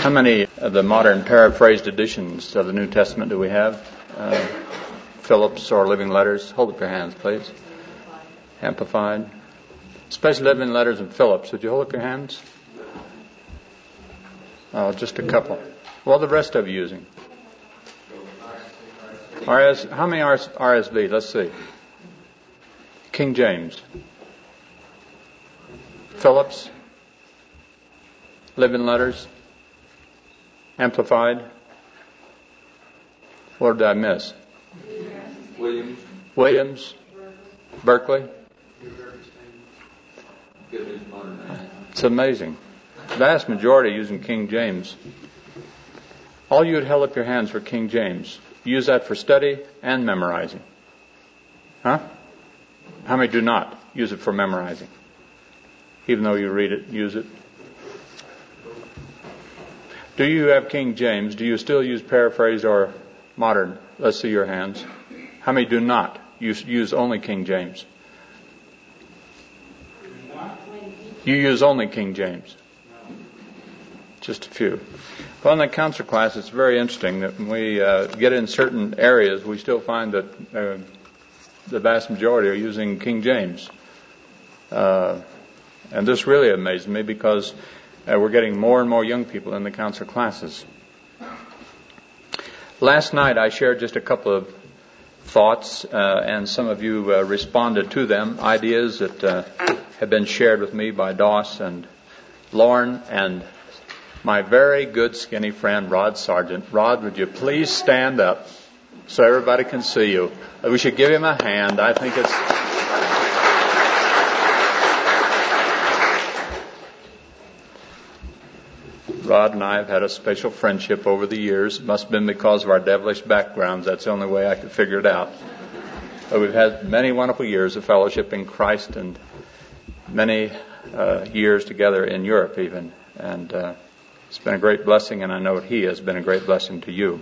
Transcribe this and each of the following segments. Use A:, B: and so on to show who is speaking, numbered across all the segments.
A: How many of the modern paraphrased editions of the New Testament do we have? Phillips or Living Letters? Hold up your hands, please. Amplified. Especially Living Letters and Phillips. Would you hold up your hands? Oh, just a couple. What are the rest of you using? How many RSV? Let's see. King James. Phillips. Living Letters. Amplified. What did I miss? Williams. Berkeley. It's amazing. The vast majority are using King James. All you had held up your hands for King James. Use that for study and memorizing. Huh? How many do not use it for memorizing? Even though you read it, use it. Do you have King James? Do you still use paraphrased or modern? Let's see your hands. How many do not use only King James? You use only King James. Just a few. Well, in the counselor class, it's very interesting that when we get in certain areas, we still find that the vast majority are using King James. And this really amazes me because we're getting more and more young people in the counselor classes. Last night, I shared just a couple of thoughts, and some of you responded to them, ideas that have been shared with me by Doss and Lauren and my very good skinny friend, Rod Sargent. Rod, would you please stand up so everybody can see you? We should give him a hand. I think it's... Rod and I have had a special friendship over the years. It must have been because of our devilish backgrounds. That's the only way I could figure it out. But we've had many wonderful years of fellowship in Christ and many years together in Europe even. And it's been a great blessing, and I know he has been a great blessing to you.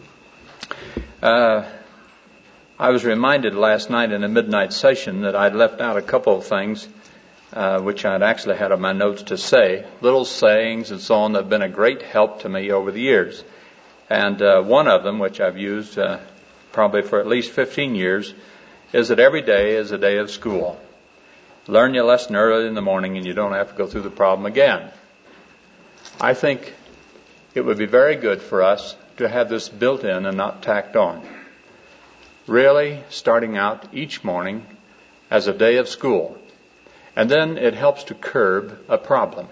A: I was reminded last night in a midnight session that I'd left out a couple of things which I'd actually had on my notes to say, little sayings and so on that have been a great help to me over the years. And one of them, which I've used probably for at least 15 years, is that every day is a day of school. Learn your lesson early in the morning and you don't have to go through the problem again. I think it would be very good for us to have this built in and not tacked on. Really starting out each morning as a day of school. And then it helps to curb a problem.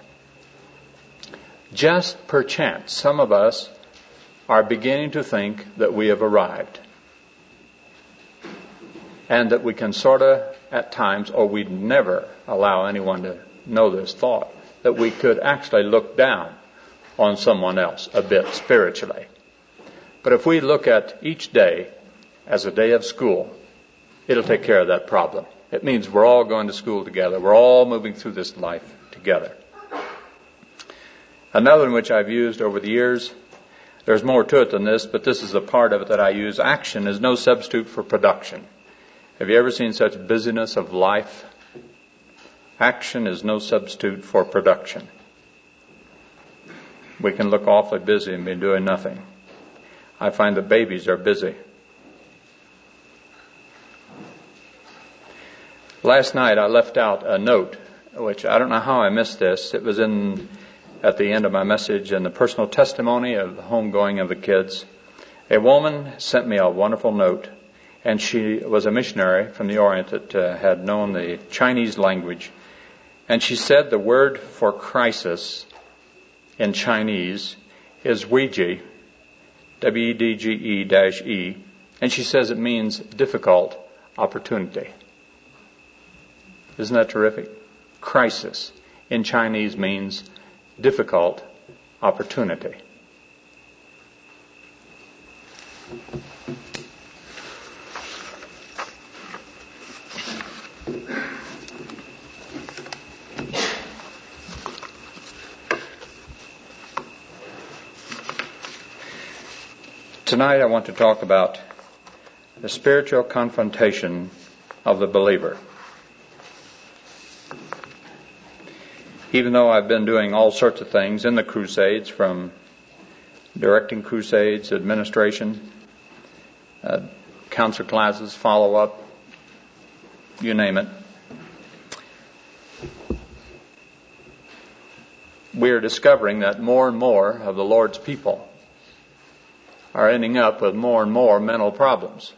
A: Just perchance, some of us are beginning to think that we have arrived. And that we can sort of, at times, or we'd never allow anyone to know this thought, that we could actually look down on someone else a bit spiritually. But if we look at each day as a day of school, it'll take care of that problem. It means we're all going to school together. We're all moving through this life together. Another one which I've used over the years, there's more to it than this, but this is a part of it that I use. Action is no substitute for production. Have you ever seen such busyness of life? Action is no substitute for production. We can look awfully busy and be doing nothing. I find the babies are busy. Last night I left out a note, which I don't know how I missed this. It was at the end of my message in the personal testimony of the homegoing of the kids. A woman sent me a wonderful note, and she was a missionary from the Orient that had known the Chinese language. And she said the word for crisis in Chinese is Wedge, W-E-D-G-E-E, and she says it means difficult opportunity. Isn't that terrific? Crisis in Chinese means difficult opportunity. Tonight I want to talk about the spiritual confrontation of the believer. Even though I've been doing all sorts of things in the Crusades from directing crusades, administration, counselor classes, follow-up, you name it. We are discovering that more and more of the Lord's people are ending up with more and more mental problems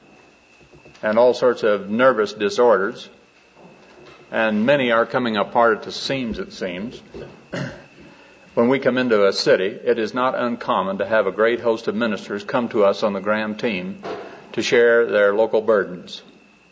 A: and all sorts of nervous disorders, and many are coming apart at the seams, it seems. When we come into a city, it is not uncommon to have a great host of ministers come to us on the Graham team to share their local burdens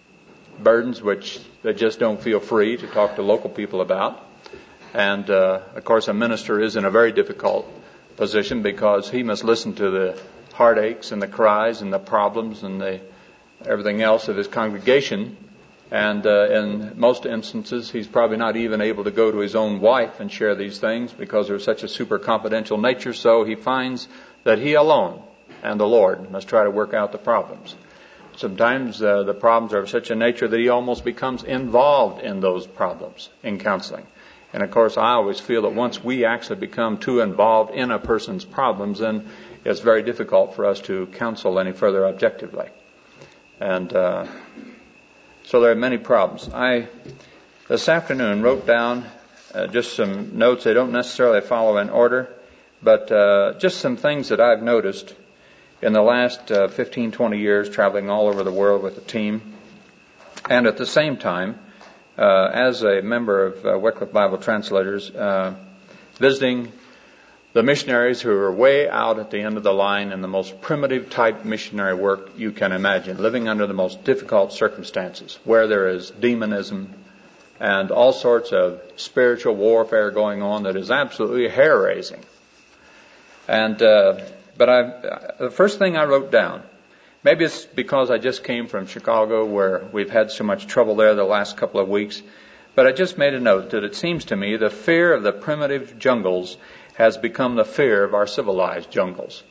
A: which they just don't feel free to talk to local people about. And, of course, a minister is in a very difficult position because he must listen to the heartaches and the cries and the problems and everything else of his congregation. And in most instances, he's probably not even able to go to his own wife and share these things because they're such a super confidential nature. So he finds that he alone and the Lord must try to work out the problems. Sometimes the problems are of such a nature that he almost becomes involved in those problems in counseling. And, of course, I always feel that once we actually become too involved in a person's problems, then it's very difficult for us to counsel any further objectively. And so there are many problems. I, this afternoon, wrote down just some notes. They don't necessarily follow in order, but just some things that I've noticed in the last 15, 20 years traveling all over the world with the team. And at the same time, as a member of Wycliffe Bible Translators, visiting the missionaries who are way out at the end of the line in the most primitive type missionary work you can imagine, living under the most difficult circumstances, where there is demonism and all sorts of spiritual warfare going on that is absolutely hair-raising. And the first thing I wrote down, maybe it's because I just came from Chicago where we've had so much trouble there the last couple of weeks, but I just made a note that it seems to me the fear of the primitive jungles has become the fear of our civilized jungles.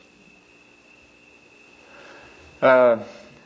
A: Not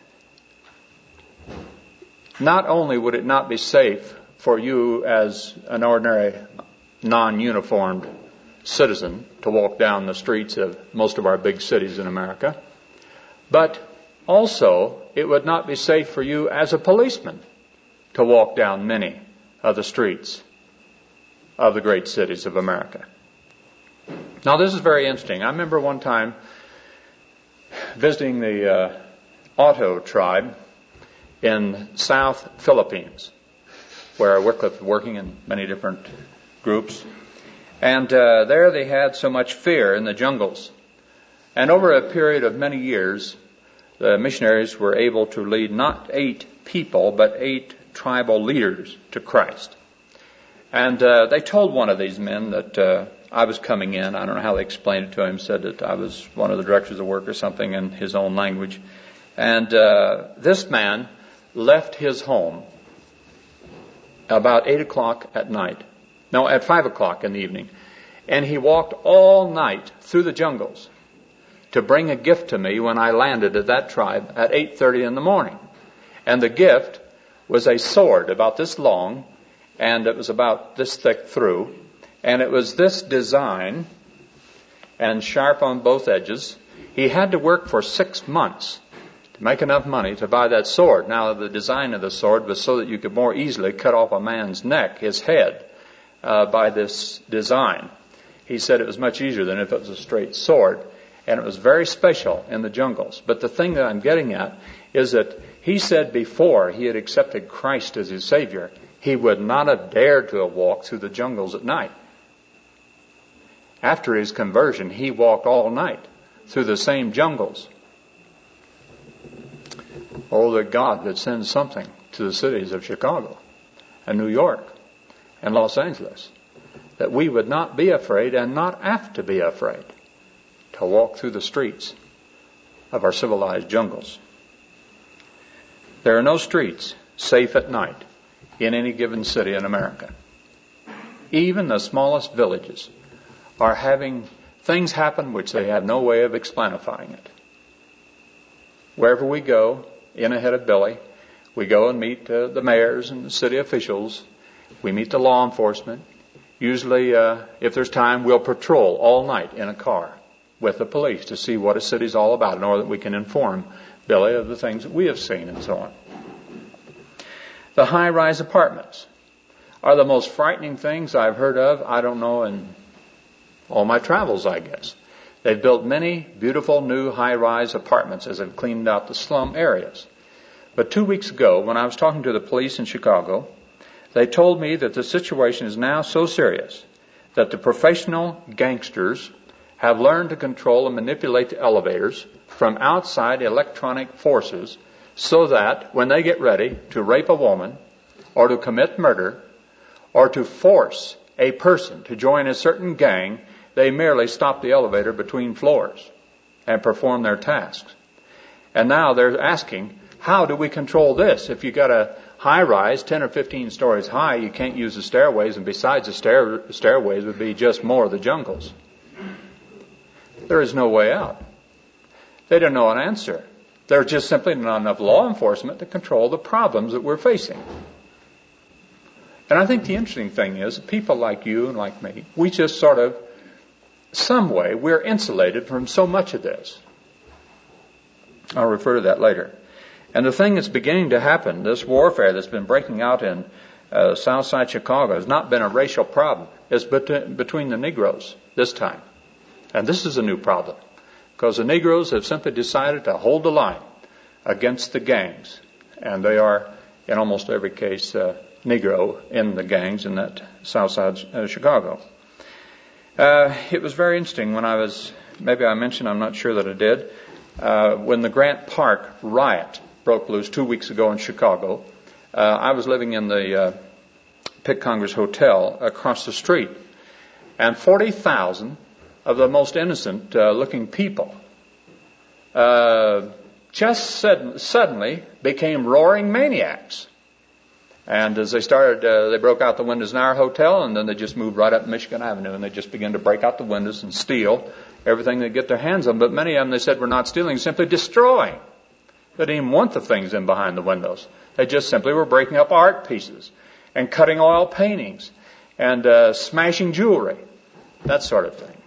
A: only would it not be safe for you as an ordinary non-uniformed citizen to walk down the streets of most of our big cities in America, but also it would not be safe for you as a policeman to walk down many of the streets of the great cities of America. Now, this is very interesting. I remember one time visiting the Auto tribe in South Philippines, where Wycliffe was working in many different groups. And there they had so much fear in the jungles. And over a period of many years, the missionaries were able to lead not 8 people, but 8 tribal leaders to Christ. And they told one of these men that I was coming in. I don't know how they explained it to him, said that I was one of the directors of work or something in his own language. And this man left his home about 8 o'clock at night. No, at 5 o'clock in the evening. And he walked all night through the jungles to bring a gift to me when I landed at that tribe at 8:30 in the morning. And the gift was a sword about this long, and it was about this thick through. And it was this design and sharp on both edges. He had to work for 6 months to make enough money to buy that sword. Now, the design of the sword was so that you could more easily cut off a man's neck, his head, by this design. He said it was much easier than if it was a straight sword, and it was very special in the jungles. But the thing that I'm getting at is that he said before he had accepted Christ as his Savior, he would not have dared to have walked through the jungles at night. After his conversion, he walked all night through the same jungles. Oh, that God would send something to the cities of Chicago and New York and Los Angeles, that we would not be afraid and not have to be afraid to walk through the streets of our civilized jungles. There are no streets safe at night in any given city in America. Even the smallest villages are having things happen which they have no way of explanifying it. Wherever we go, in ahead of Billy, we go and meet the mayors and the city officials. We meet the law enforcement. Usually, if there's time, we'll patrol all night in a car with the police to see what a city's all about in order that we can inform Billy of the things that we have seen and so on. The high-rise apartments are the most frightening things I've heard of, I don't know, in all my travels, I guess. They've built many beautiful new high-rise apartments as they've cleaned out the slum areas. But 2 weeks ago, when I was talking to the police in Chicago, they told me that the situation is now so serious that the professional gangsters have learned to control and manipulate the elevators from outside electronic forces so that when they get ready to rape a woman or to commit murder or to force a person to join a certain gang, they merely stop the elevator between floors and perform their tasks. And now they're asking, how do we control this? If you've got a high-rise, 10 or 15 stories high, you can't use the stairways, and besides the stairways would be just more of the jungles. There is no way out. They don't know an answer. There's just simply not enough law enforcement to control the problems that we're facing. And I think the interesting thing is, people like you and like me, we just sort of, some way, we're insulated from so much of this. I'll refer to that later. And the thing that's beginning to happen, this warfare that's been breaking out in South Side Chicago, has not been a racial problem. It's between the Negroes this time. And this is a new problem, because the Negroes have simply decided to hold the line against the gangs. And they are, in almost every case, Negro in the gangs in that South Side of Chicago. It was very interesting when I was, maybe I mentioned, I'm not sure that I did, when the Grant Park riot broke loose 2 weeks ago in Chicago. I was living in the Pitt Congress Hotel across the street, and 40,000 of the most innocent looking people just suddenly became roaring maniacs. And as they started, they broke out the windows in our hotel, and then they just moved right up Michigan Avenue, and they just began to break out the windows and steal everything they get their hands on. But many of them, they said, were not stealing, simply destroying. They didn't even want the things in behind the windows. They just simply were breaking up art pieces and cutting oil paintings and smashing jewelry, that sort of thing.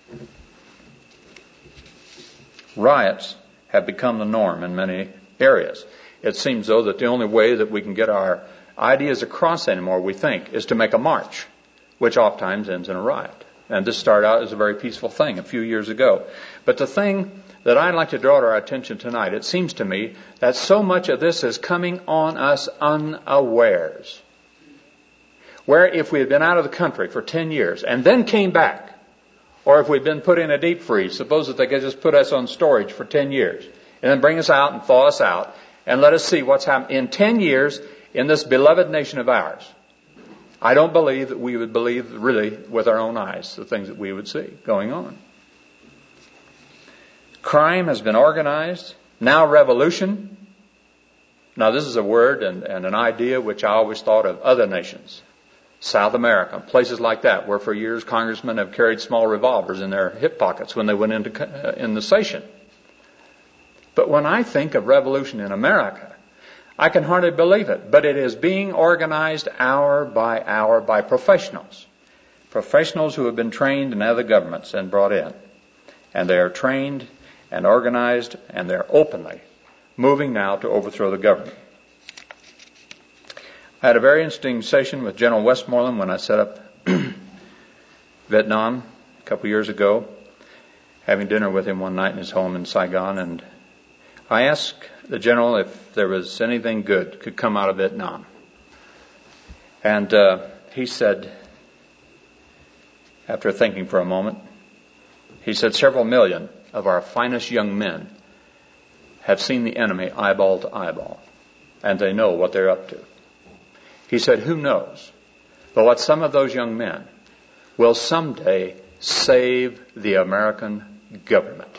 A: Riots have become the norm in many areas. It seems, though, that the only way that we can get our ideas across anymore, we think, is to make a march, which oftentimes ends in a riot. And this started out as a very peaceful thing a few years ago. But the thing that I'd like to draw to our attention tonight, it seems to me that so much of this is coming on us unawares. Where if we had been out of the country for 10 years and then came back, or if we'd been put in a deep freeze, suppose that they could just put us on storage for 10 years and then bring us out and thaw us out and let us see what's happened in 10 years in this beloved nation of ours. I don't believe that we would believe really with our own eyes the things that we would see going on. Crime has been organized. Now revolution. Now this is a word and an idea which I always thought of other nations. South America, places like that, where for years congressmen have carried small revolvers in their hip pockets when they went in the session. But when I think of revolution in America, I can hardly believe it. But it is being organized hour by professionals. Professionals who have been trained in other governments and brought in. And they are trained and organized, and they're openly moving now to overthrow the government. I had a very interesting session with General Westmoreland when I set up Vietnam a couple years ago, having dinner with him one night in his home in Saigon, and I asked the general if there was anything good could come out of Vietnam. And he said, after thinking for a moment, he said, several million of our finest young men have seen the enemy eyeball to eyeball, and they know what they're up to. He said, who knows but what some of those young men will someday save the American government.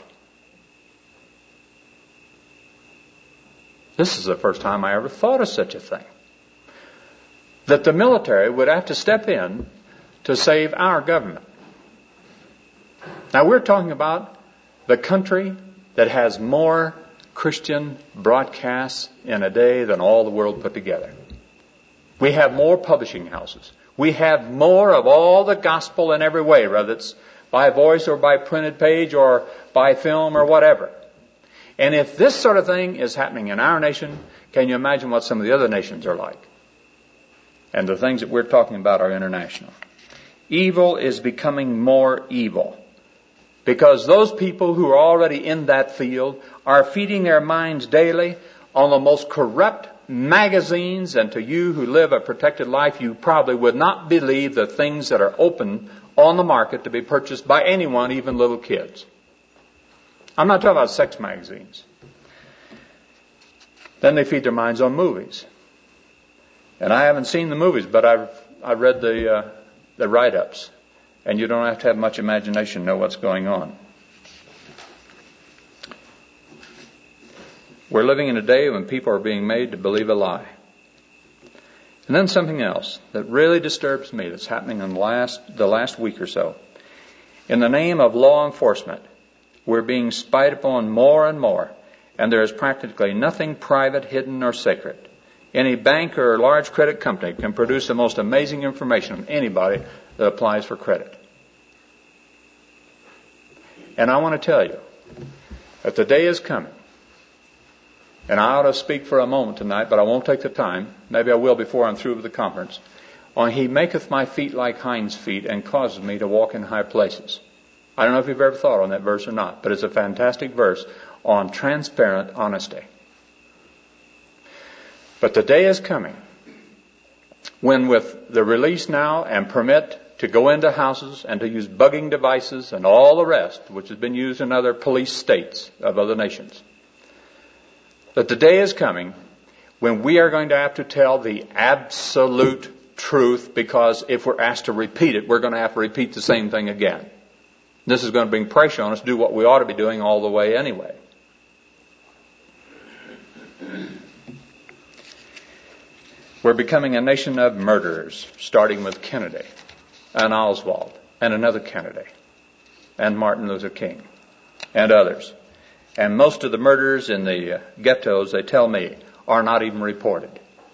A: This is the first time I ever thought of such a thing. That the military would have to step in to save our government. Now we're talking about the country that has more Christian broadcasts in a day than all the world put together. We have more publishing houses. We have more of all the gospel in every way, whether it's by voice or by printed page or by film or whatever. And if this sort of thing is happening in our nation, can you imagine what some of the other nations are like? And the things that we're talking about are international. Evil is becoming more evil because those people who are already in that field are feeding their minds daily on the most corrupt magazines, and to you who live a protected life, you probably would not believe the things that are open on the market to be purchased by anyone, even little kids. I'm not talking about sex magazines. Then they feed their minds on movies. And I haven't seen the movies, but I've read the write-ups. And you don't have to have much imagination to know what's going on. We're living in a day when people are being made to believe a lie. And then something else that really disturbs me that's happening in the last week or so. In the name of law enforcement, we're being spied upon more and more, and there is practically nothing private, hidden, or sacred. Any bank or large credit company can produce the most amazing information on anybody that applies for credit. And I want to tell you that the day is coming, and I ought to speak for a moment tonight, but I won't take the time. Maybe I will before I'm through with the conference. On He maketh my feet like hinds' feet and causes me to walk in high places. I don't know if you've ever thought on that verse or not, but it's a fantastic verse on transparent honesty. But the day is coming when, with the release now and permit to go into houses and to use bugging devices and all the rest, which has been used in other police states of other nations, that the day is coming when we are going to have to tell the absolute truth, because if we're asked to repeat it, we're going to have to repeat the same thing again. This is going to bring pressure on us to do what we ought to be doing all the way anyway. We're becoming a nation of murderers, starting with Kennedy and Oswald and another Kennedy and Martin Luther King and others. And most of the murders in the ghettos, they tell me, are not even reported.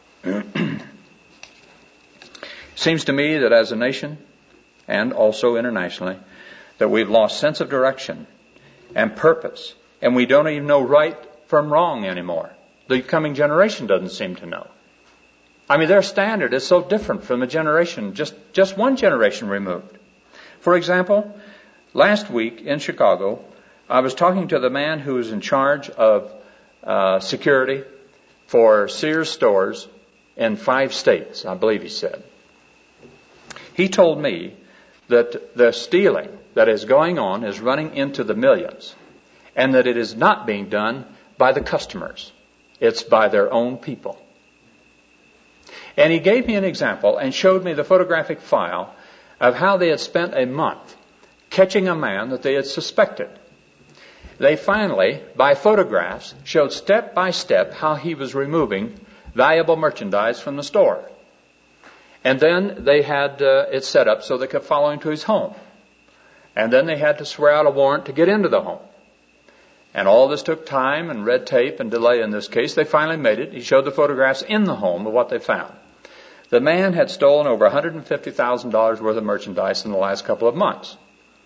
A: Seems to me that as a nation, and also internationally, that we've lost sense of direction and purpose, and we don't even know right from wrong anymore. The coming generation doesn't seem to know. I mean, their standard is so different from the generation, just one generation removed. For example, last week in Chicago, I was talking to the man who is in charge of security for Sears stores in 5 states, I believe he said. He told me that the stealing that is going on is running into the millions, and that it is not being done by the customers. It's by their own people. And he gave me an example and showed me the photographic file of how they had spent a month catching a man that they had suspected. They finally, by photographs, showed step by step how he was removing valuable merchandise from the store. And then they had it set up so they could follow him to his home. And then they had to swear out a warrant to get into the home. And all this took time and red tape and delay in this case. They finally made it. He showed the photographs in the home of what they found. The man had stolen over $150,000 worth of merchandise in the last couple of months.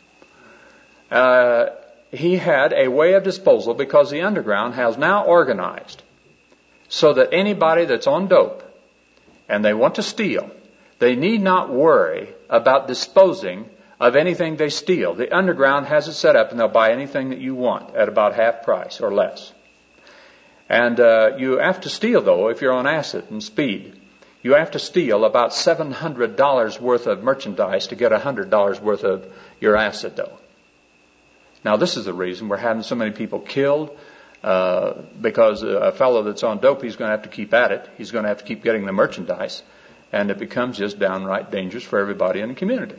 A: He had a way of disposal because the underground has now organized so that anybody that's on dope and they want to steal, they need not worry about disposing of anything they steal. The underground has it set up and they'll buy anything that you want at about half price or less. And you have to steal, though, if you're on acid and speed. You have to steal about $700 worth of merchandise to get $100 worth of your acid, though. Now, this is the reason we're having so many people killed, because a fellow that's on dope, he's going to have to keep at it. He's going to have to keep getting the merchandise, and it becomes just downright dangerous for everybody in the community.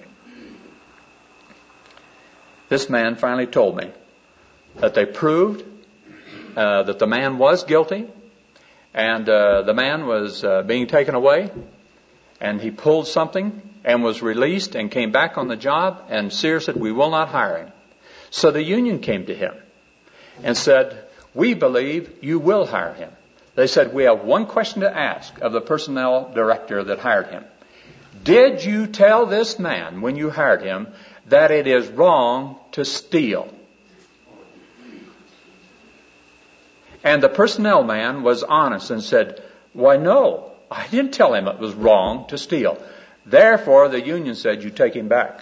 A: This man finally told me that they proved that the man was guilty, and the man was being taken away, and he pulled something and was released and came back on the job, and Sears said, "We will not hire him." So the union came to him and said, "We believe you will hire him." They said, "We have one question to ask of the personnel director that hired him. Did you tell this man when you hired him that it is wrong to steal. And the personnel man was honest and said, why, no, I didn't tell him it was wrong to steal. Therefore, the union said, you take him back.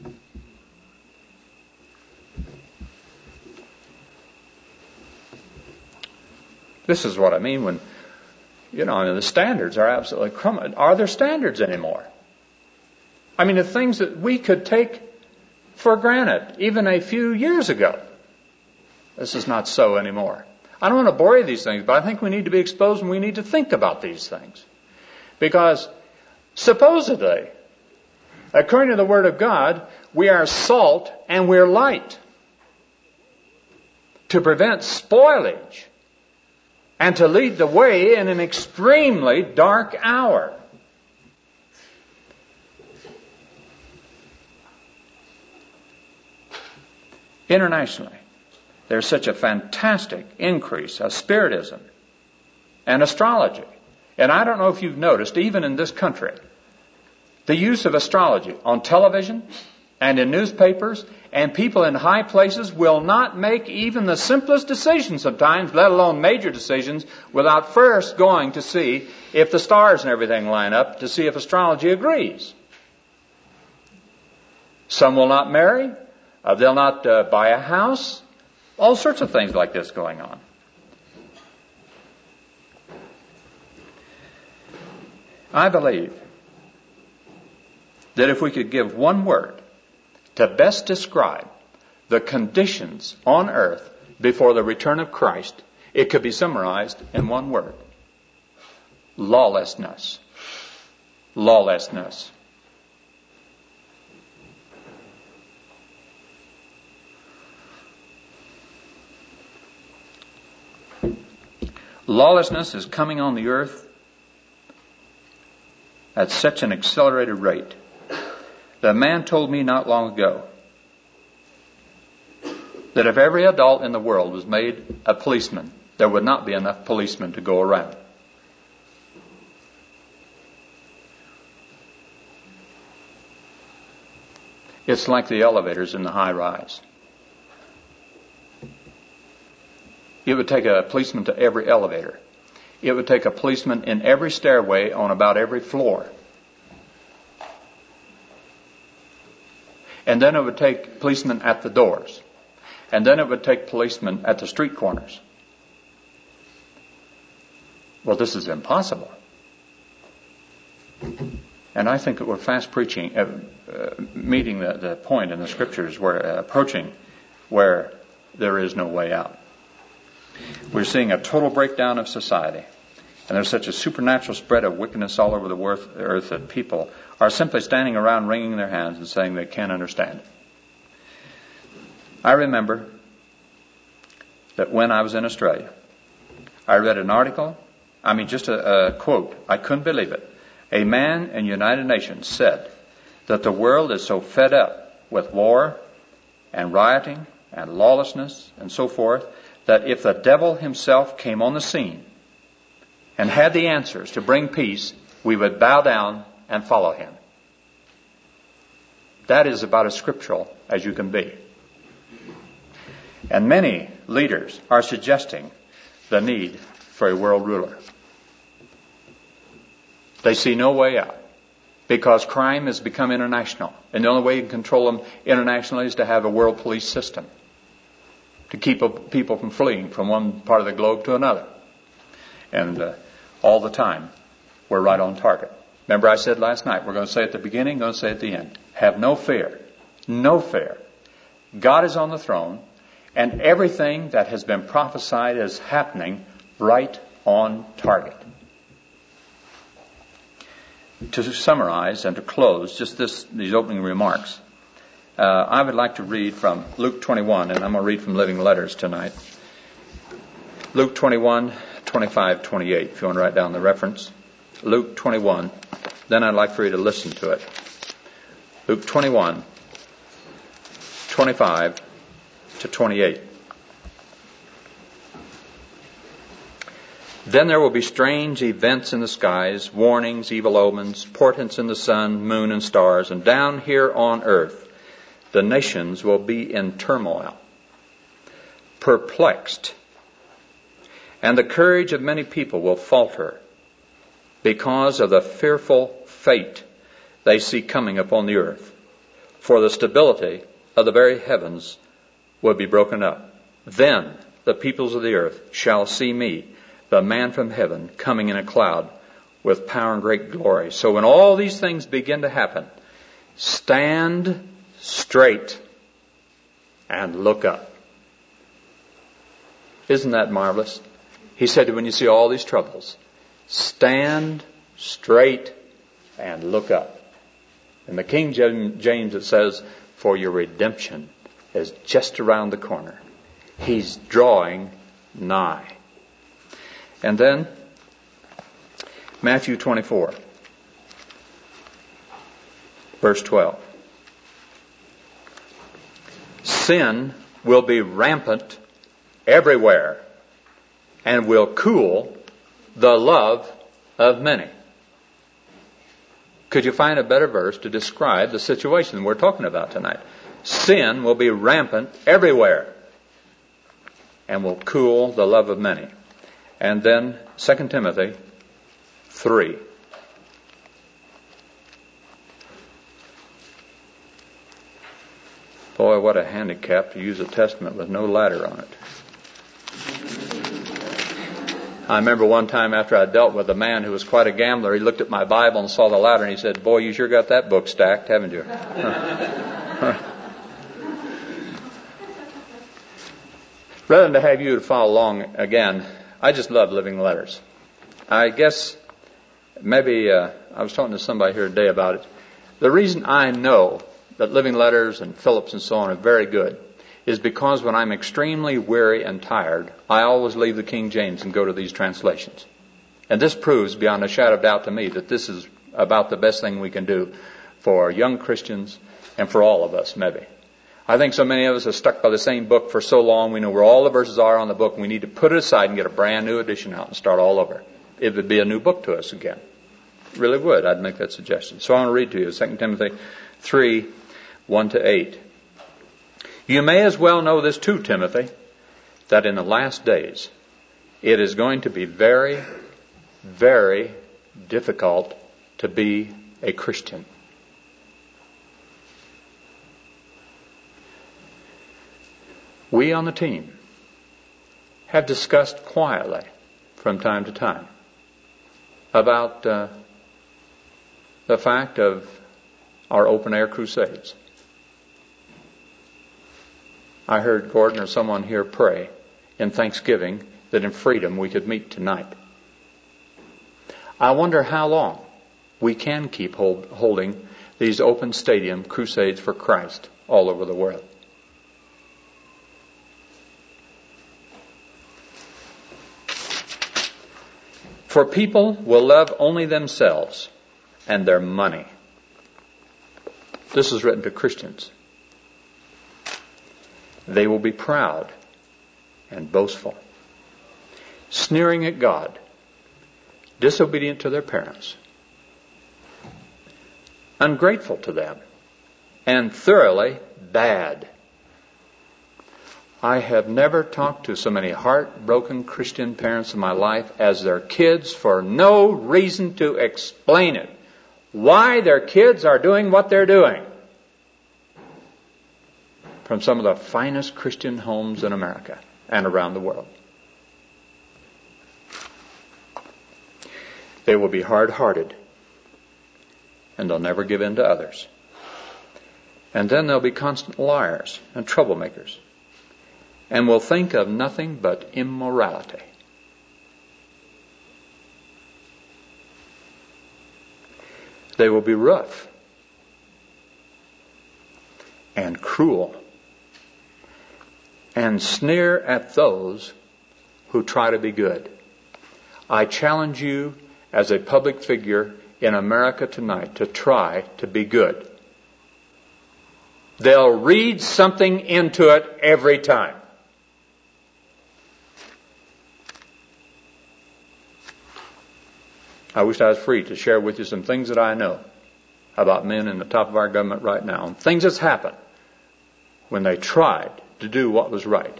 A: This is what I mean when, the standards are absolutely crumbled. Are there standards anymore? I mean, the things that we could take for granted even a few years ago. This is not so anymore. I don't want to bore you with these things, but I think we need to be exposed and we need to think about these things. Because supposedly, according to the Word of God, we are salt and we're light to prevent spoilage and to lead the way in an extremely dark hour. Internationally, there's such a fantastic increase of spiritism and astrology. And I don't know if you've noticed, even in this country, the use of astrology on television and in newspapers, and people in high places will not make even the simplest decisions sometimes, let alone major decisions, without first going to see if the stars and everything line up, to see if astrology agrees. Some will not marry. They'll not buy a house. All sorts of things like this going on. I believe that if we could give one word to best describe the conditions on earth before the return of Christ, it could be summarized in one word. Lawlessness. Lawlessness. Lawlessness is coming on the earth at such an accelerated rate. The man told me not long ago that if every adult in the world was made a policeman, there would not be enough policemen to go around. It's like the elevators in the high rise. It would take a policeman to every elevator. It would take a policeman in every stairway on about every floor. And then it would take policemen at the doors. And then it would take policemen at the street corners. Well, this is impossible. And I think that we're fast meeting the point in the Scriptures where approaching where there is no way out. We're seeing a total breakdown of society. And there's such a supernatural spread of wickedness all over the earth that people are simply standing around wringing their hands and saying they can't understand it. I remember that when I was in Australia, I read an article, just a quote. I couldn't believe it. A man in the United Nations said that the world is so fed up with war and rioting and lawlessness and so forth that if the devil himself came on the scene and had the answers to bring peace, we would bow down and follow him. That is about as scriptural as you can be. And many leaders are suggesting the need for a world ruler. They see no way out because crime has become international. And the only way you can control them internationally is to have a world police system to keep people from fleeing from one part of the globe to another. And all the time, we're right on target. Remember I said last night, we're going to say at the beginning, going to say at the end. Have no fear. No fear. God is on the throne, and everything that has been prophesied is happening right on target. To summarize and to close just these opening remarks, I would like to read from Luke 21, and I'm going to read from Living Letters tonight. Luke 21, 25, 28, if you want to write down the reference. Luke 21, then I'd like for you to listen to it. Luke 21, 25 to 28. Then there will be strange events in the skies, warnings, evil omens, portents in the sun, moon, and stars, and down here on earth the nations will be in turmoil, perplexed, and the courage of many people will falter because of the fearful fate they see coming upon the earth. For the stability of the very heavens will be broken up. Then the peoples of the earth shall see me, the man from heaven, coming in a cloud with power and great glory. So when all these things begin to happen, stand straight and look up. Isn't that marvelous? He said, when you see all these troubles, stand straight and look up. In the King James it says, for your redemption is just around the corner. He's drawing nigh. And then, Matthew 24, verse 12. Sin will be rampant everywhere and will cool the love of many. Could you find a better verse to describe the situation we're talking about tonight? Sin will be rampant everywhere and will cool the love of many. And then 2 Timothy 3. Boy, what a handicap to use a testament with no ladder on it. I remember one time after I dealt with a man who was quite a gambler, he looked at my Bible and saw the ladder and he said, boy, you sure got that book stacked, haven't you? Rather than to have you to follow along again, I just love living letters. I guess maybe I was talking to somebody here today about it. The reason I know that living letters and Phillips and so on are very good is because when I'm extremely weary and tired, I always leave the King James and go to these translations. And this proves beyond a shadow of doubt to me that this is about the best thing we can do for young Christians and for all of us, maybe. I think so many of us are stuck by the same book for so long. We know where all the verses are on the book, and we need to put it aside and get a brand new edition out and start all over. It would be a new book to us again. It really would. I'd make that suggestion. So I want to read to you 2 Timothy 3, 1-8. You may as well know this too, Timothy, that in the last days it is going to be very, very difficult to be a Christian. We on the team have discussed quietly from time to time about the fact of our open-air crusades. I heard Gordon or someone here pray in thanksgiving that in freedom we could meet tonight. I wonder how long we can keep holding these open stadium crusades for Christ all over the world. For people will love only themselves and their money. This is written to Christians. They will be proud and boastful, sneering at God, disobedient to their parents, ungrateful to them, and thoroughly bad. I have never talked to so many heartbroken Christian parents in my life as their kids for no reason to explain it. Why their kids are doing what they're doing. From some of the finest Christian homes in America and around the world. They will be hard-hearted, and they'll never give in to others. And then they'll be constant liars and troublemakers, and will think of nothing but immorality. They will be rough and cruel, and sneer at those who try to be good. I challenge you as a public figure in America tonight to try to be good. They'll read something into it every time. I wish I was free to share with you some things that I know about men in the top of our government right now, and things that's happened when they tried to do what was right.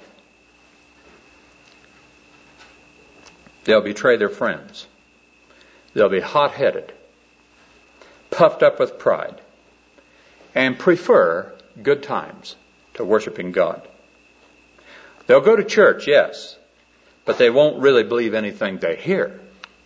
A: They'll betray their friends. They'll be hot-headed, puffed up with pride, and prefer good times to worshiping God. They'll go to church, yes, but they won't really believe anything they hear.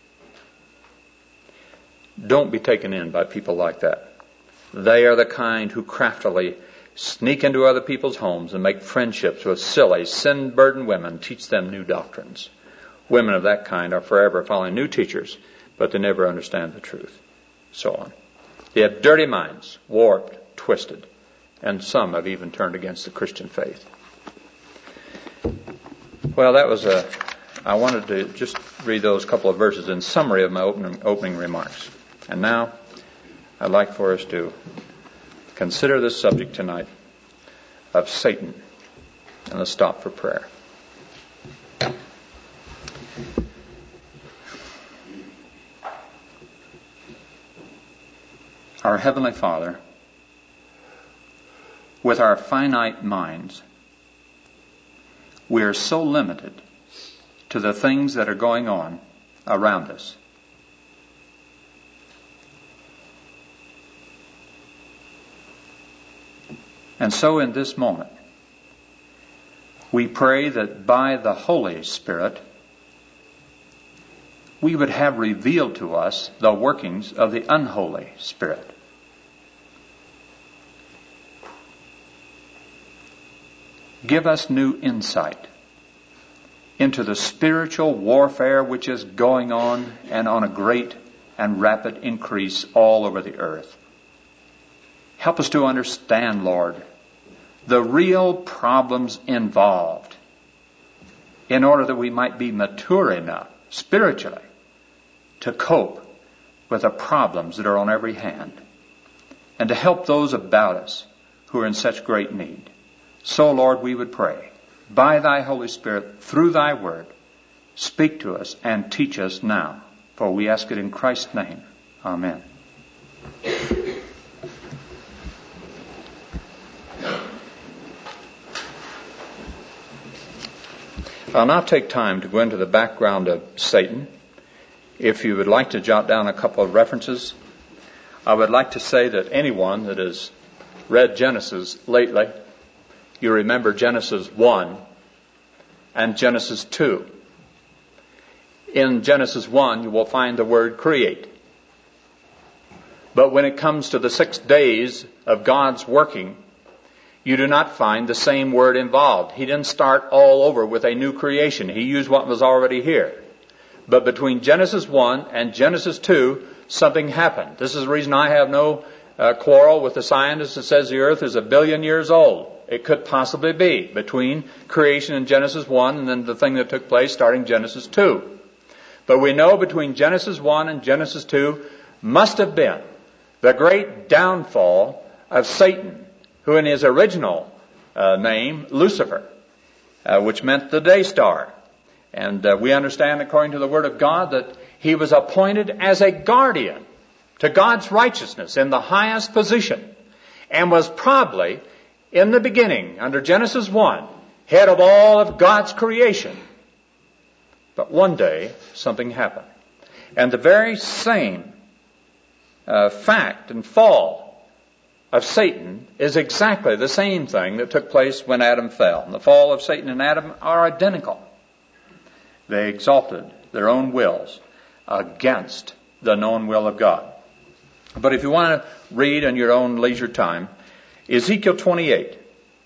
A: Don't be taken in by people like that. They are the kind who craftily sneak into other people's homes and make friendships with silly, sin-burdened women, teach them new doctrines. Women of that kind are forever following new teachers, but they never understand the truth. So on. They have dirty minds, warped, twisted, and some have even turned against the Christian faith. Well, I wanted to just read those couple of verses in summary of my opening remarks. And now, I'd like for us to consider this subject tonight of Satan. And let's stop for prayer. Our Heavenly Father, with our finite minds, we are so limited to the things that are going on around us. And so in this moment, we pray that by the Holy Spirit, we would have revealed to us the workings of the unholy spirit. Give us new insight into the spiritual warfare which is going on and on a great and rapid increase all over the earth. Help us to understand, Lord, the real problems involved in order that we might be mature enough spiritually to cope with the problems that are on every hand and to help those about us who are in such great need. So, Lord, we would pray, by Thy Holy Spirit, through Thy Word, speak to us and teach us now. For we ask it in Christ's name. Amen. I'll now take time to go into the background of Satan. If you would like to jot down a couple of references, I would like to say that anyone that has read Genesis lately, you remember Genesis 1 and Genesis 2. In Genesis 1, you will find the word create. But when it comes to the 6 days of God's working, you do not find the same word involved. He didn't start all over with a new creation. He used what was already here. But between Genesis 1 and Genesis 2, something happened. This is the reason I have no quarrel with the scientist that says the earth is 1 billion years old. It could possibly be between creation in Genesis 1 and then the thing that took place starting Genesis 2. But we know between Genesis 1 and Genesis 2 must have been the great downfall of Satan, who in his original name, Lucifer, which meant the day star. And we understand, according to the Word of God, that he was appointed as a guardian to God's righteousness in the highest position, and was probably, in the beginning, under Genesis 1, head of all of God's creation. But one day, something happened. And the very same fact and fall of Satan is exactly the same thing that took place when Adam fell. And the fall of Satan and Adam are identical. They exalted their own wills against the known will of God. But if you want to read in your own leisure time, Ezekiel 28.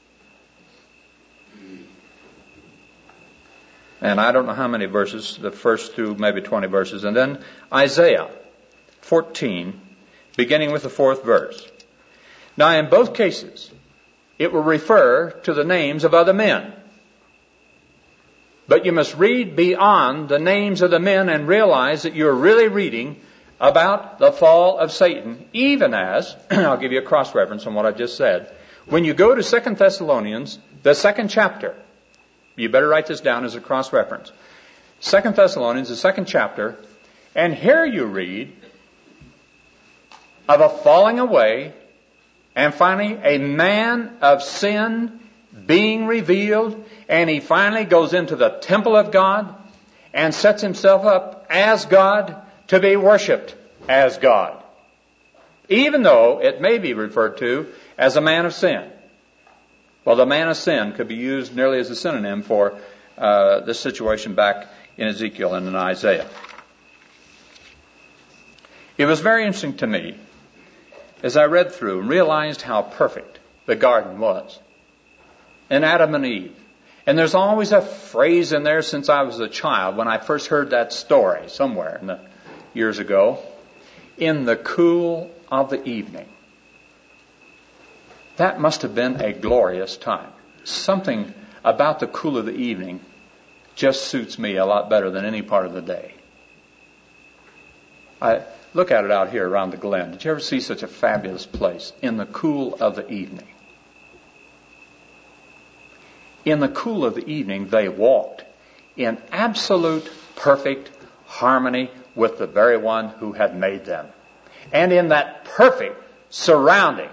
A: And I don't know how many verses, the first through maybe 20 verses. And then Isaiah 14, beginning with the 4th verse. Now, in both cases, it will refer to the names of other men. But you must read beyond the names of the men and realize that you're really reading about the fall of Satan, even as, I'll give you a cross-reference on what I just said. When you go to 2 Thessalonians, the 2nd chapter, you better write this down as a cross-reference. 2 Thessalonians, the 2nd chapter, and here you read of a falling away And finally, a man of sin being revealed, and he finally goes into the temple of God and sets himself up as God to be worshipped as God, even though it may be referred to as a man of sin. Well, the man of sin could be used nearly as a synonym for this situation back in Ezekiel and in Isaiah. It was very interesting to me as I read through and realized how perfect the garden was, and Adam and Eve. And there's always a phrase in there since I was a child when I first heard that story somewhere in the years ago, in the cool of the evening. That must have been a glorious time. Something about the cool of the evening just suits me a lot better than any part of the day. I look at it out here around the Glen. Did you ever see such a fabulous place in the cool of the evening? In the cool of the evening, they walked in absolute perfect harmony with the very one who had made them. And in that perfect surroundings,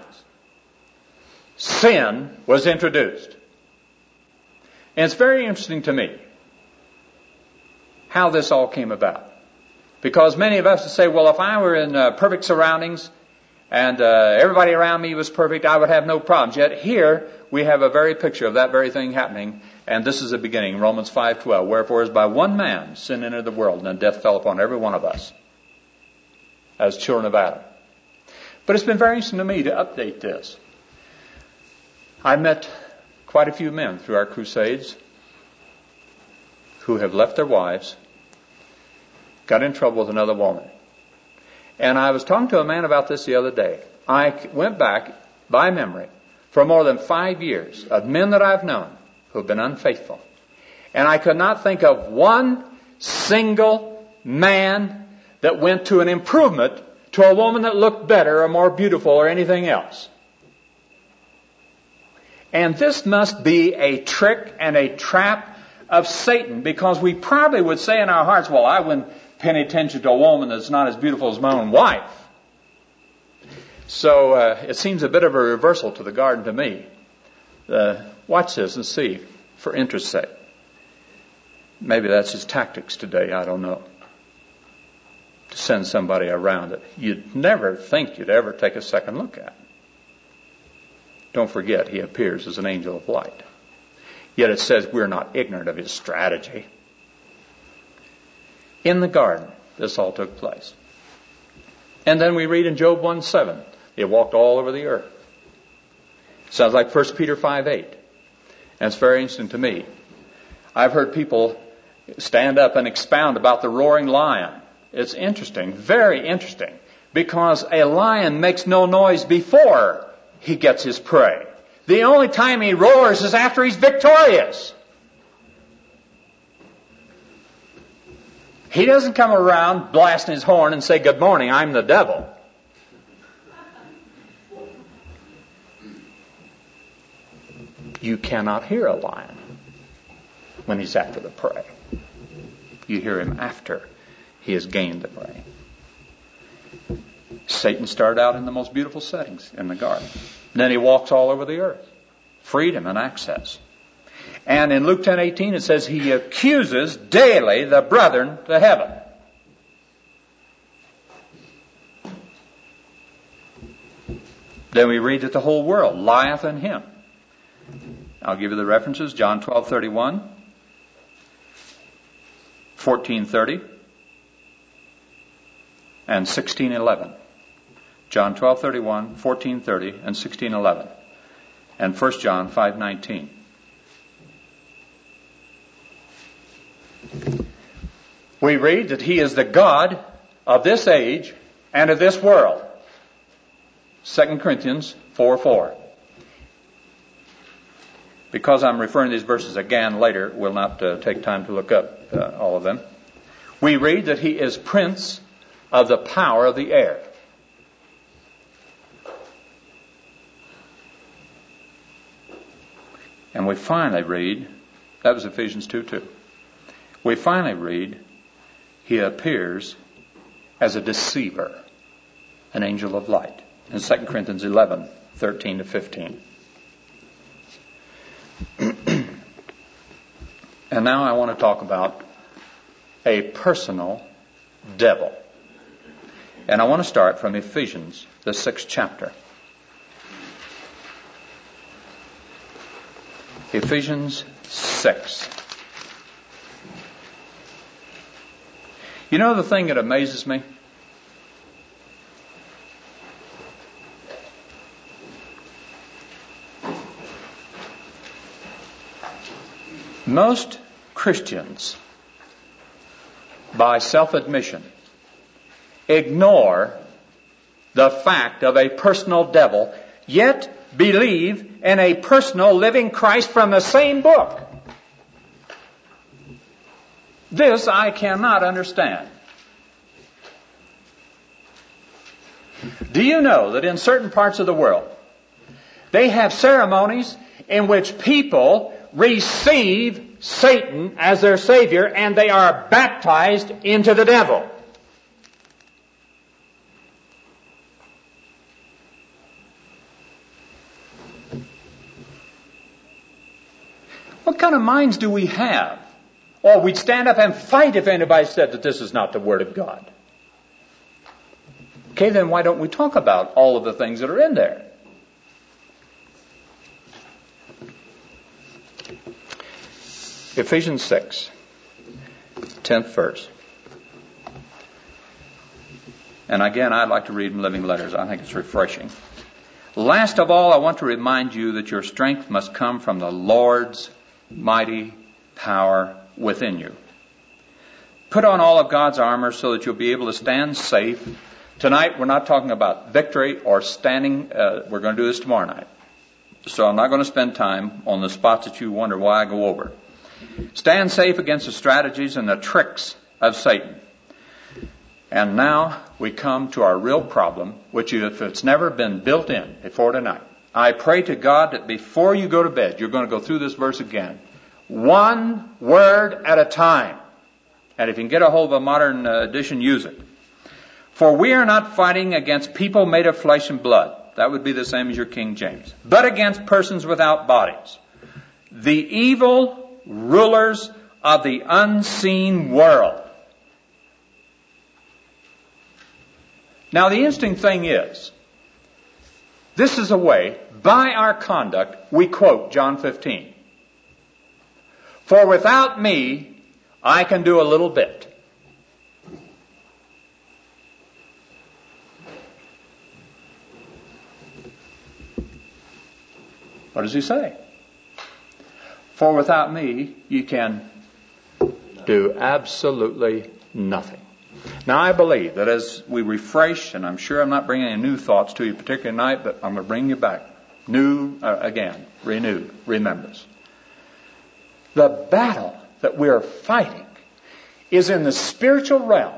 A: sin was introduced. And it's very interesting to me how this all came about. Because many of us would say, well, if I were in perfect surroundings and everybody around me was perfect, I would have no problems. Yet here we have a very picture of that very thing happening. And this is the beginning, Romans 5:12. Wherefore, as by one man sin entered the world, and then death fell upon every one of us as children of Adam. But it's been very interesting to me to update this. I met quite a few men through our crusades who have left their wives, got in trouble with another woman. And I was talking to a man about this the other day. I went back by memory for more than 5 years of men that I've known who have been unfaithful. And I could not think of one single man that went to an improvement to a woman that looked better or more beautiful or anything else. And this must be a trick and a trap of Satan, because we probably would say in our hearts, well, I wouldn't pay any attention to a woman that's not as beautiful as my own wife. So it seems a bit of a reversal to the garden to me. Watch this and see, for interest's sake. Maybe that's his tactics today, I don't know. To send somebody around it you'd never think you'd ever take a second look at. Don't forget, he appears as an angel of light. Yet it says we're not ignorant of his strategy. In the garden, this all took place. And then we read in Job 1:7, they walked all over the earth. Sounds like 1 Peter 5:8. And it's very interesting to me. I've heard people stand up and expound about the roaring lion. It's interesting, very interesting, because a lion makes no noise before he gets his prey. The only time he roars is after he's victorious. He doesn't come around blasting his horn and say, good morning, I'm the devil. You cannot hear a lion when he's after the prey. You hear him after he has gained the prey. Satan started out in the most beautiful settings in the garden. Then he walks all over the earth. Freedom and access. And in Luke 10:18 it says he accuses daily the brethren to heaven. Then we read that the whole world lieth in him. I'll give you the references. John 12:31, 14:30, and 16:11. John 12:31, 14:30, and 16:11. And 1 John 5:19. We read that he is the God of this age and of this world. 2 Corinthians 4:4. Because I'm referring to these verses again later, we'll not take time to look up all of them. We read that he is prince of the power of the air. And we finally read, that was Ephesians 2:2. We finally read, he appears as a deceiver, an angel of light, in 2 Corinthians 11, 13 to 15. And now I want to talk about a personal devil. And I want to start from Ephesians, the 6th chapter. Ephesians 6. You know the thing that amazes me? Most Christians, by self-admission, ignore the fact of a personal devil, yet believe in a personal living Christ from the same book. This I cannot understand. Do you know that in certain parts of the world, they have ceremonies in which people receive Satan as their Savior and they are baptized into the devil? What kind of minds do we have? Or we'd stand up and fight if anybody said that this is not the Word of God. Okay, then why don't we talk about all of the things that are in there? Ephesians 6, 10th verse. And again, I'd like to read in Living Letters. I think it's refreshing. Last of all, I want to remind you that your strength must come from the Lord's mighty power within you. Put on all of God's armor so that you'll be able to stand safe. Tonight, we're not talking about victory or standing. We're going to do this tomorrow night. So I'm not going to spend time on the spots that you wonder why I go over. Stand safe against the strategies and the tricks of Satan. And now we come to our real problem, which is if it's never been built in before tonight. I pray to God that before you go to bed, you're going to go through this verse again. One word at a time. And if you can get a hold of a modern edition, use it. For we are not fighting against people made of flesh and blood. That would be the same as your King James. But against persons without bodies. The evil rulers of the unseen world. Now the interesting thing is, this is a way, by our conduct, we quote John 15. For without me, I can do a little bit. What does he say? For without me, you can do absolutely nothing. Now, I believe that as we refresh, and I'm sure I'm not bringing any new thoughts to you particularly tonight, but I'm going to bring you back. Renewed remembrance. The battle that we're fighting is in the spiritual realm.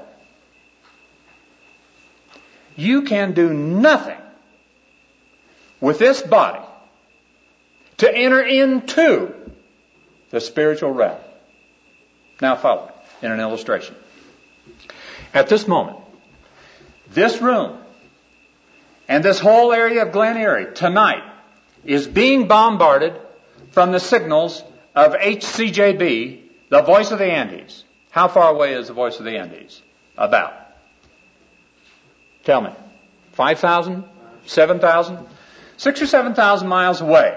A: You can do nothing with this body to enter into the spiritual realm. Now follow in an illustration. At this moment, this room and this whole area of Glen Erie tonight is being bombarded from the signals of HCJB, the Voice of the Andes. How far away is the Voice of the Andes? About. Tell me. 5,000? 7,000? 6,000 or 7,000 miles away.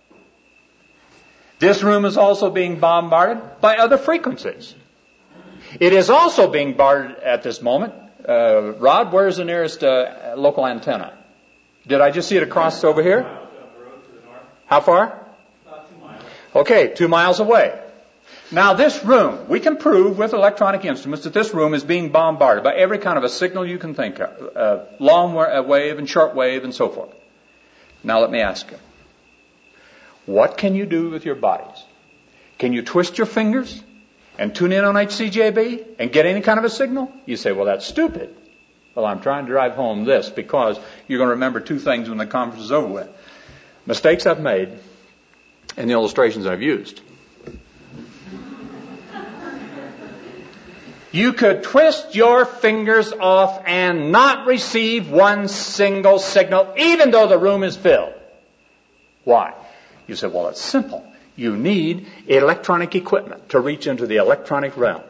A: This room is also being bombarded by other frequencies. It is also being bombarded at this moment. Rod, where's the nearest local antenna? Did I just see it across over here? How far?
B: About 2 miles.
A: Okay, 2 miles away. Now this room, we can prove with electronic instruments that this room is being bombarded by every kind of a signal you can think of. Long wave and short wave and so forth. Now let me ask you. What can you do with your bodies? Can you twist your fingers and tune in on HCJB and get any kind of a signal? You say, well, that's stupid. Well, I'm trying to drive home this because you're going to remember two things when the conference is over with. Mistakes I've made and the illustrations I've used. You could twist your fingers off and not receive one single signal, even though the room is filled. Why? You say, well, it's simple. You need electronic equipment to reach into the electronic realm.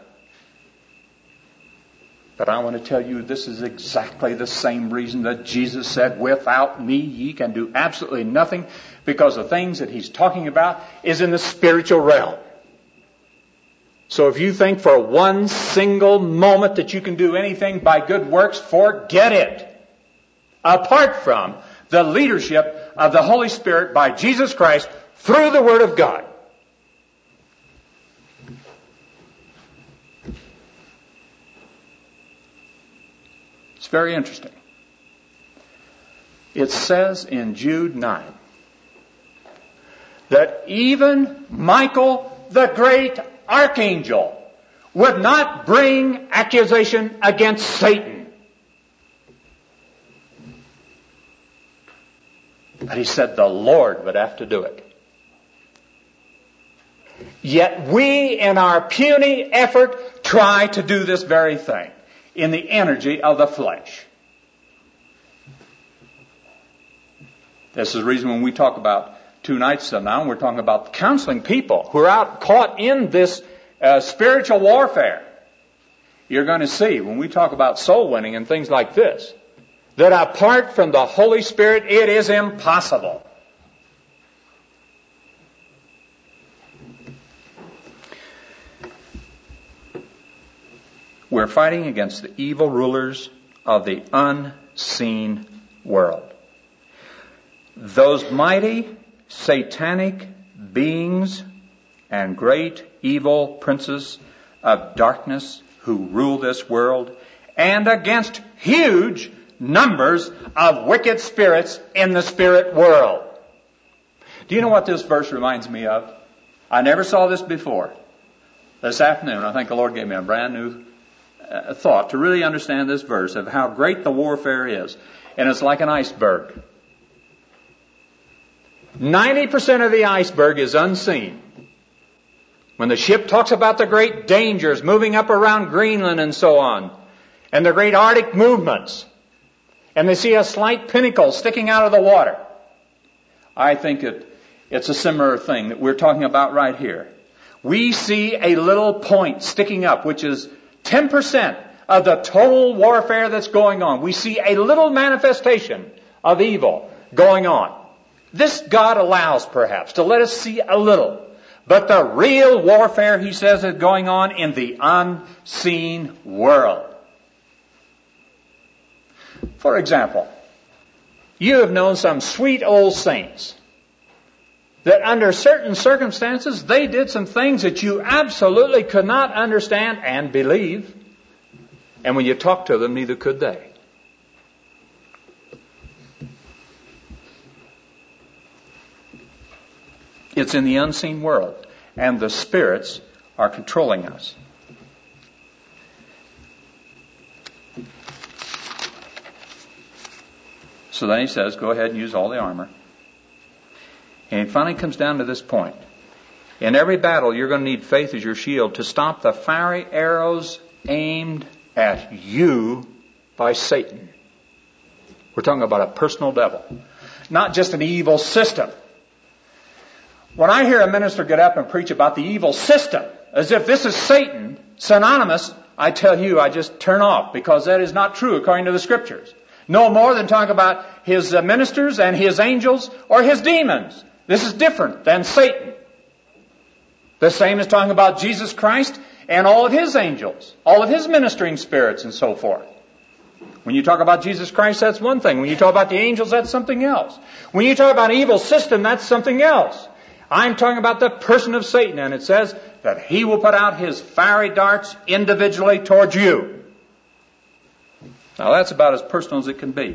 A: But I want to tell you, this is exactly the same reason that Jesus said, without me ye can do absolutely nothing, because the things that he's talking about is in the spiritual realm. So if you think for one single moment that you can do anything by good works, forget it. Apart from the leadership of the Holy Spirit by Jesus Christ through the Word of God. It's very interesting. It says in Jude 9 that even Michael, the great archangel, would not bring accusation against Satan. But he said the Lord would have to do it. Yet we, in our puny effort, try to do this very thing in the energy of the flesh. This is the reason when we talk about 2 nights from now, we're talking about counseling people who are out caught in this spiritual warfare. You're going to see when we talk about soul winning and things like this, that apart from the Holy Spirit, it is impossible. We're fighting against the evil rulers of the unseen world. Those mighty satanic beings and great evil princes of darkness who rule this world, and against huge numbers of wicked spirits in the spirit world. Do you know what this verse reminds me of? I never saw this before. This afternoon, I think the Lord gave me a brand new thought to really understand this verse of how great the warfare is. And it's like an iceberg. 90% of the iceberg is unseen. When the ship talks about the great dangers moving up around Greenland and so on, and the great Arctic movements, and they see a slight pinnacle sticking out of the water, I think it's a similar thing that we're talking about right here. We see a little point sticking up, which is 10% of the total warfare that's going on. We see a little manifestation of evil going on. This God allows, perhaps, to let us see a little. But the real warfare, he says, is going on in the unseen world. For example, you have known some sweet old saints that under certain circumstances, they did some things that you absolutely could not understand and believe. And when you talk to them, neither could they. It's in the unseen world, and the spirits are controlling us. So then he says, go ahead and use all the armor. And he finally comes down to this point. In every battle, you're going to need faith as your shield to stop the fiery arrows aimed at you by Satan. We're talking about a personal devil, not just an evil system. When I hear a minister get up and preach about the evil system, as if this is Satan, synonymous, I tell you, I just turn off, because that is not true according to the Scriptures. No more than talk about his ministers and his angels or his demons. This is different than Satan. The same as talking about Jesus Christ and all of his angels, all of his ministering spirits and so forth. When you talk about Jesus Christ, that's one thing. When you talk about the angels, that's something else. When you talk about an evil system, that's something else. I'm talking about the person of Satan, and it says that he will put out his fiery darts individually towards you. Now that's about as personal as it can be.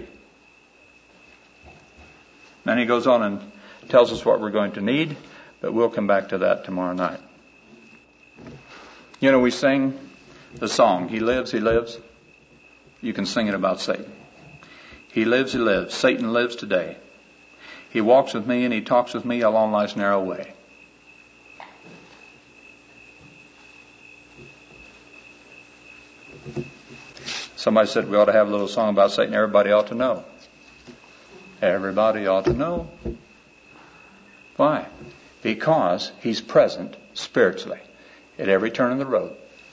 A: Then he goes on and tells us what we're going to need, but we'll come back to that tomorrow night. You know, we sing the song, He lives, He lives. You can sing it about Satan. He lives, He lives. Satan lives today. He walks with me and he talks with me along life's narrow way. Somebody said we ought to have a little song about Satan. Everybody ought to know. Everybody ought to know. Why? Because he's present spiritually at every turn of the road.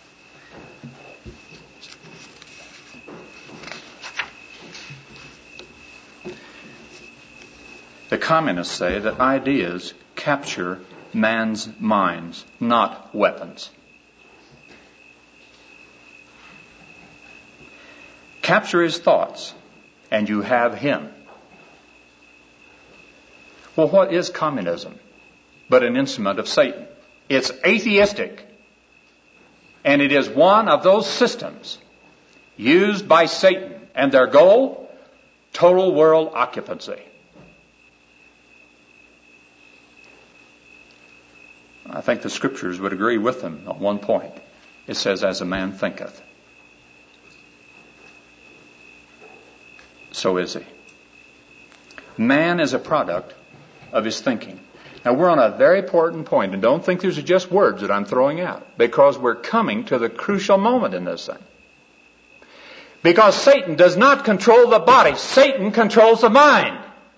A: The communists say that ideas capture man's minds, not weapons. Capture his thoughts, and you have him. Well, what is communism but an instrument of Satan? It's atheistic, and it is one of those systems used by Satan, and their goal, total world occupancy. I think the Scriptures would agree with them on one point. It says, as a man thinketh, so is he. Man is a product of his thinking. Now, we're on a very important point, and don't think these are just words that I'm throwing out, because we're coming to the crucial moment in this thing. Because Satan does not control the body. Satan controls the mind.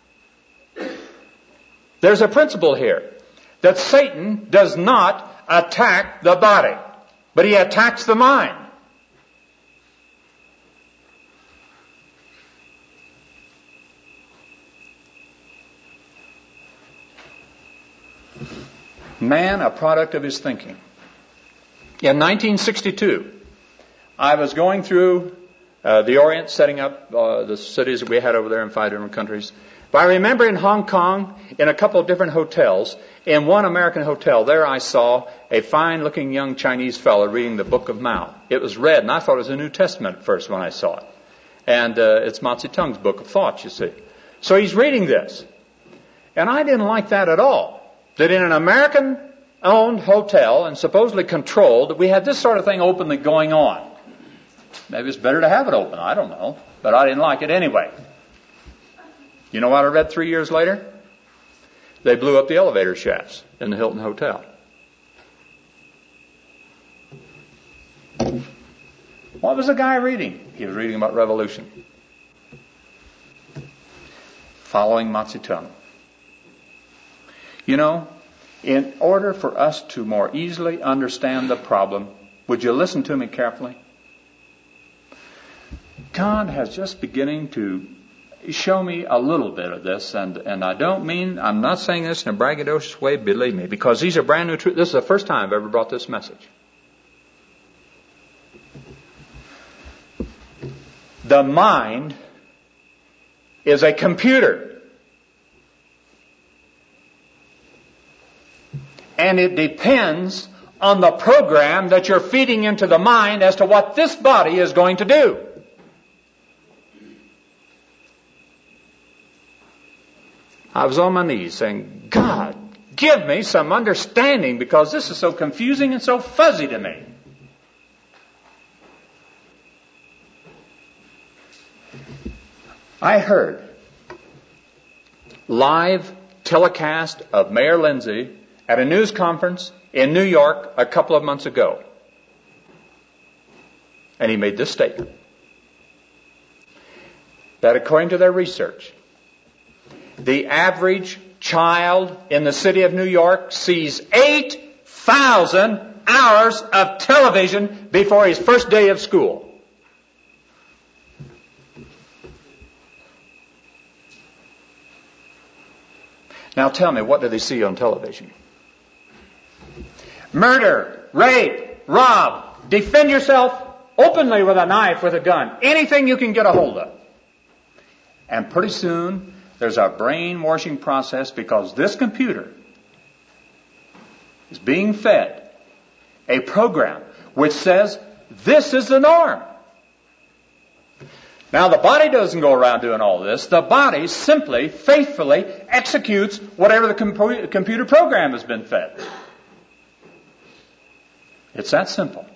A: There's a principle here, that Satan does not attack the body, but he attacks the mind. Man, a product of his thinking. In 1962, I was going through the Orient, setting up the cities that we had over there in 5 different countries. But I remember in Hong Kong, in a couple of different hotels, in one American hotel, there I saw a fine-looking young Chinese fellow reading the Book of Mao. It was red, and I thought it was a New Testament at first when I saw it. And it's Mao Zedong's Book of Thoughts, you see. So he's reading this. And I didn't like that at all. That in an American-owned hotel and supposedly controlled, we had this sort of thing openly going on. Maybe it's better to have it open, I don't know. But I didn't like it anyway. You know what I read 3 years later? They blew up the elevator shafts in the Hilton Hotel. What was the guy reading? He was reading about revolution. Following Mao Zedong. You know, in order for us to more easily understand the problem, would you listen to me carefully? God has just beginning to show me a little bit of this, and I don't mean, I'm not saying this in a braggadocious way, believe me, because these are brand new truths. This is the first time I've ever brought this message. The mind is a computer. And it depends on the program that you're feeding into the mind as to what this body is going to do. I was on my knees saying, God, give me some understanding, because this is so confusing and so fuzzy to me. I heard live telecast of Mayor Lindsay at a news conference in New York a couple of months ago. And he made this statement, that according to their research, the average child in the city of New York sees 8,000 hours of television before his first day of school. Now tell me, what do they see on television? Murder, rape, rob, defend yourself openly with a knife, with a gun, anything you can get a hold of. And pretty soon, there's a brainwashing process, because this computer is being fed a program which says this is the norm. Now, the body doesn't go around doing all this. The body simply, faithfully executes whatever the computer program has been fed. It's that simple.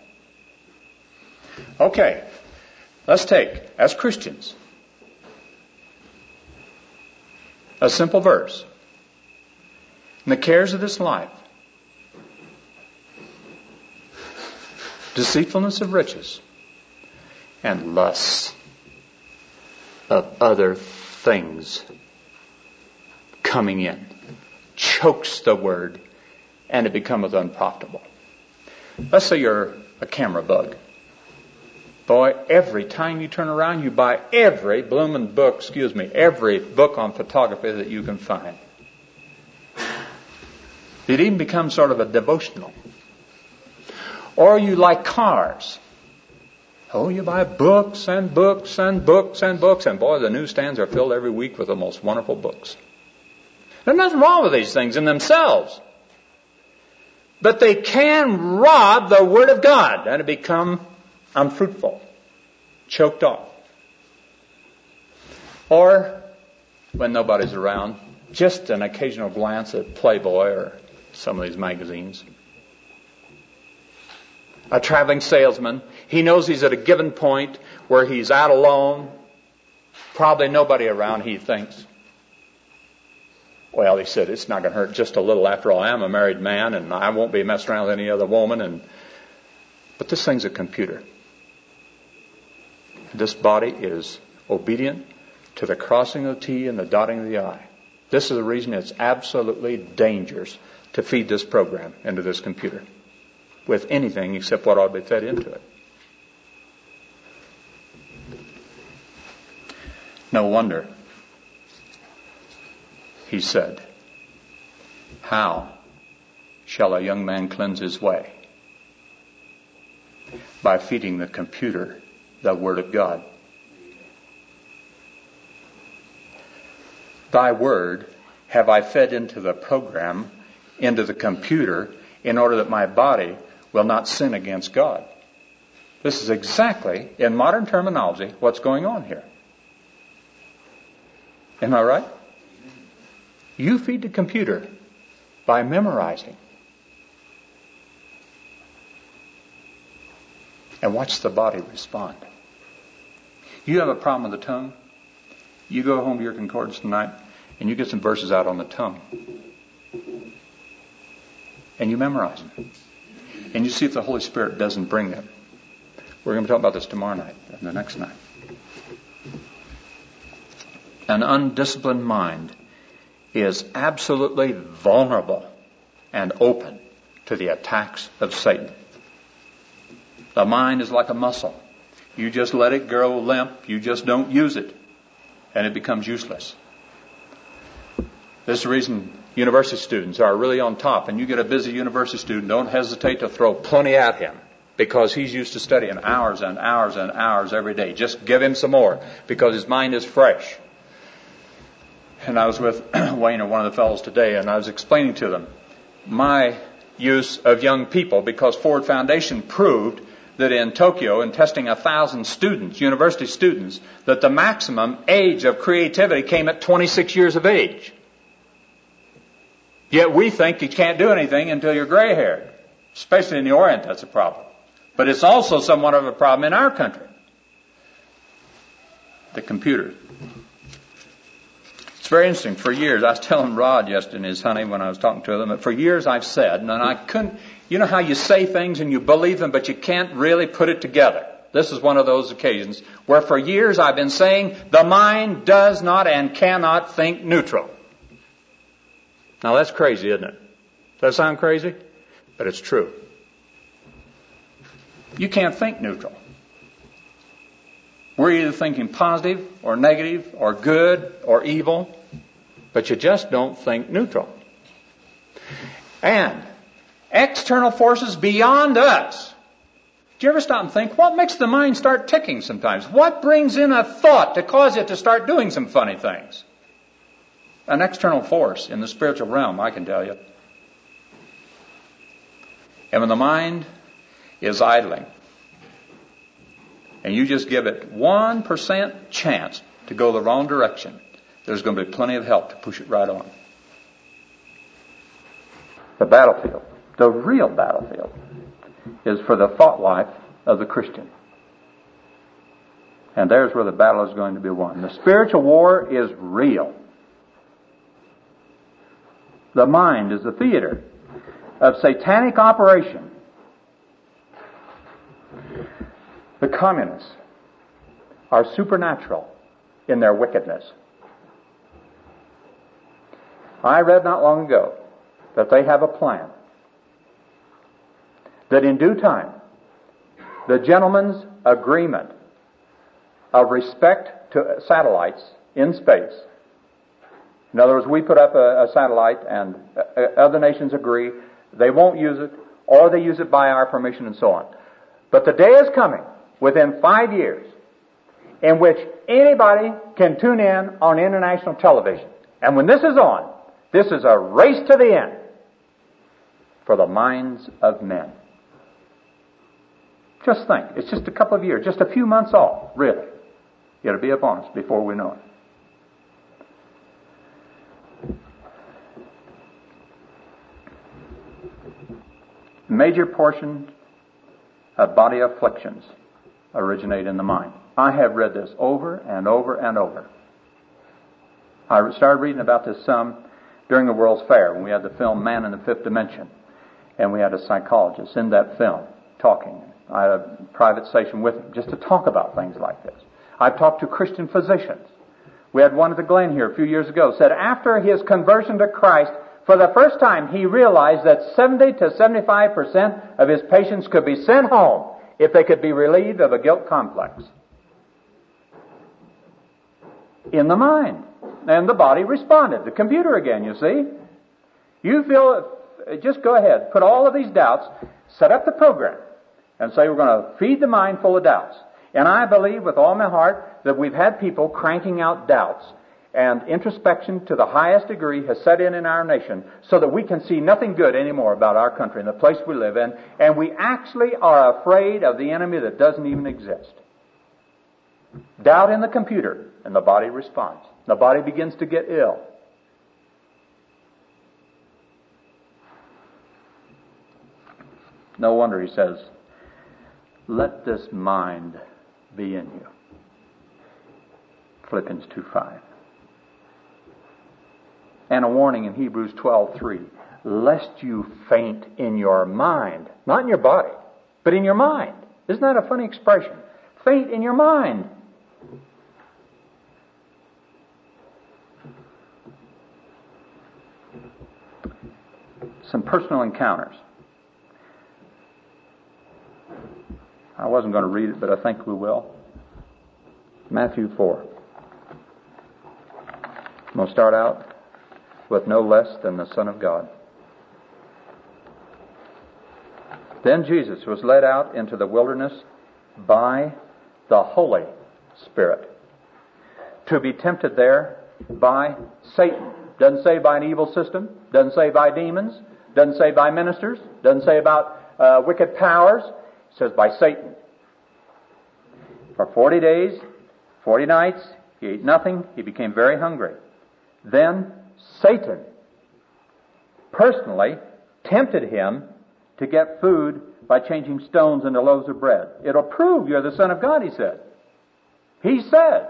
A: Okay, let's take, as Christians, a simple verse. In the cares of this life, deceitfulness of riches, and lusts of other things coming in. Chokes the word, and it becometh unprofitable. Let's say you're a camera bug. Boy, every time you turn around, you buy every book on photography that you can find. It even becomes sort of a devotional. Or you like cars. Oh, you buy books and books and books and books. And boy, the newsstands are filled every week with the most wonderful books. There's nothing wrong with these things in themselves. But they can rob the Word of God and it become unfruitful, choked off. Or, when nobody's around, just an occasional glance at Playboy or some of these magazines. A traveling salesman, he knows he's at a given point where he's out alone, probably nobody around, he thinks. Well, he said, it's not going to hurt just a little. After all, I am a married man, and I won't be messing around with any other woman. But this thing's a computer. This body is obedient to the crossing of the T and the dotting of the I. This is the reason it's absolutely dangerous to feed this program into this computer with anything except what ought to be fed into it. No wonder he said, how shall a young man cleanse his way? By feeding the computer the Word of God. Thy Word have I fed into the program, into the computer, in order that my body will not sin against God. This is exactly, in modern terminology, what's going on here. Am I right? You feed the computer by memorizing. And watch the body respond. You have a problem with the tongue? You go home to your concordance tonight and you get some verses out on the tongue. And you memorize them. And you see if the Holy Spirit doesn't bring them. We're going to talk about this tomorrow night and the next night. An undisciplined mind is absolutely vulnerable and open to the attacks of Satan. The mind is like a muscle. You just let it grow limp. You just don't use it. And it becomes useless. This is the reason university students are really on top. And you get a busy university student, don't hesitate to throw plenty at him. Because he's used to studying hours and hours and hours every day. Just give him some more. Because his mind is fresh. And I was with Wayne or one of the fellows today, and I was explaining to them my use of young people, because Ford Foundation proved that in Tokyo, in testing 1,000 students, university students, that the maximum age of creativity came at 26 years of age. Yet we think you can't do anything until you're gray-haired. Especially in the Orient, that's a problem. But it's also somewhat of a problem in our country. The computer. It's very interesting. For years, I was telling Rod yesterday and his honey when I was talking to them, that for years I've said, and I couldn't, you know how you say things and you believe them, but you can't really put it together. This is one of those occasions where for years I've been saying the mind does not and cannot think neutral. Now that's crazy, isn't it? Does that sound crazy? But it's true. You can't think neutral. We're either thinking positive or negative or good or evil, but you just don't think neutral. And external forces beyond us. Do you ever stop and think, what makes the mind start ticking sometimes? What brings in a thought to cause it to start doing some funny things? An external force in the spiritual realm, I can tell you. And when the mind is idling, and you just give it 1% chance to go the wrong direction, there's going to be plenty of help to push it right on. The battlefield, the real battlefield, is for the thought life of the Christian. And there's where the battle is going to be won. The spiritual war is real. The mind is the theater of satanic operation. The communists
B: are supernatural in their wickedness. I read not long ago that they have a plan that in due time, the gentleman's agreement of respect to satellites in space. In other words, we put up a satellite and other nations agree they won't use it, or they use it by our permission and so on. But the day is coming, within 5 years, in which anybody can tune in on international television. And when this is on, this is a race to the end for the minds of men. Just think, it's just a couple of years, just a few months off, really. It'll be upon us before we know it. Major portion of body afflictions originate in the mind. I have read this over and over and over. I started reading about this some during the World's Fair when we had the film Man in the Fifth Dimension, and we had a psychologist in that film talking. I had a private session with him just to talk about things like this. I've talked to Christian physicians. We had one at the Glen here a few years ago, said after his conversion to Christ, for the first time he realized that 70 to 75% of his patients could be sent home if they could be relieved of a guilt complex. In the mind. And the body responded. The computer again, you see. You feel, just go ahead, put all of these doubts, set up the program, and say we're going to feed the mind full of doubts. And I believe with all my heart that we've had people cranking out doubts, and introspection to the highest degree has set in our nation so that we can see nothing good anymore about our country and the place we live in, and we actually are afraid of the enemy that doesn't even exist. Doubt in the computer, and the body responds. The body begins to get ill. No wonder he says, let this mind be in you. Philippians 2:5. And a warning in Hebrews 12:3, lest you faint in your mind. Not in your body, but in your mind. Isn't that a funny expression? Faint in your mind. Some personal encounters. I wasn't going to read it, but I think we will. Matthew 4. I'm going to start out with no less than the Son of God. Then Jesus was led out into the wilderness by the Holy Spirit to be tempted there by Satan. Doesn't say by an evil system. Doesn't say by demons. Doesn't say by ministers. Doesn't say about wicked powers. It says by Satan. For 40 days, 40 nights, he ate nothing. He became very hungry. Then Satan personally tempted him to get food by changing stones into loaves of bread. It'll prove you're the Son of God, he said. He said.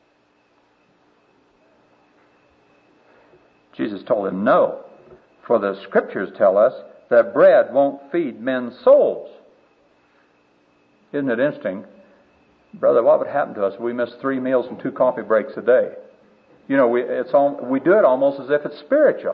B: Jesus told him, no, for the Scriptures tell us that bread won't feed men's souls. Isn't it interesting? Brother, what would happen to us if we missed 3 meals and 2 coffee breaks a day? You know, we do it almost as if it's spiritual.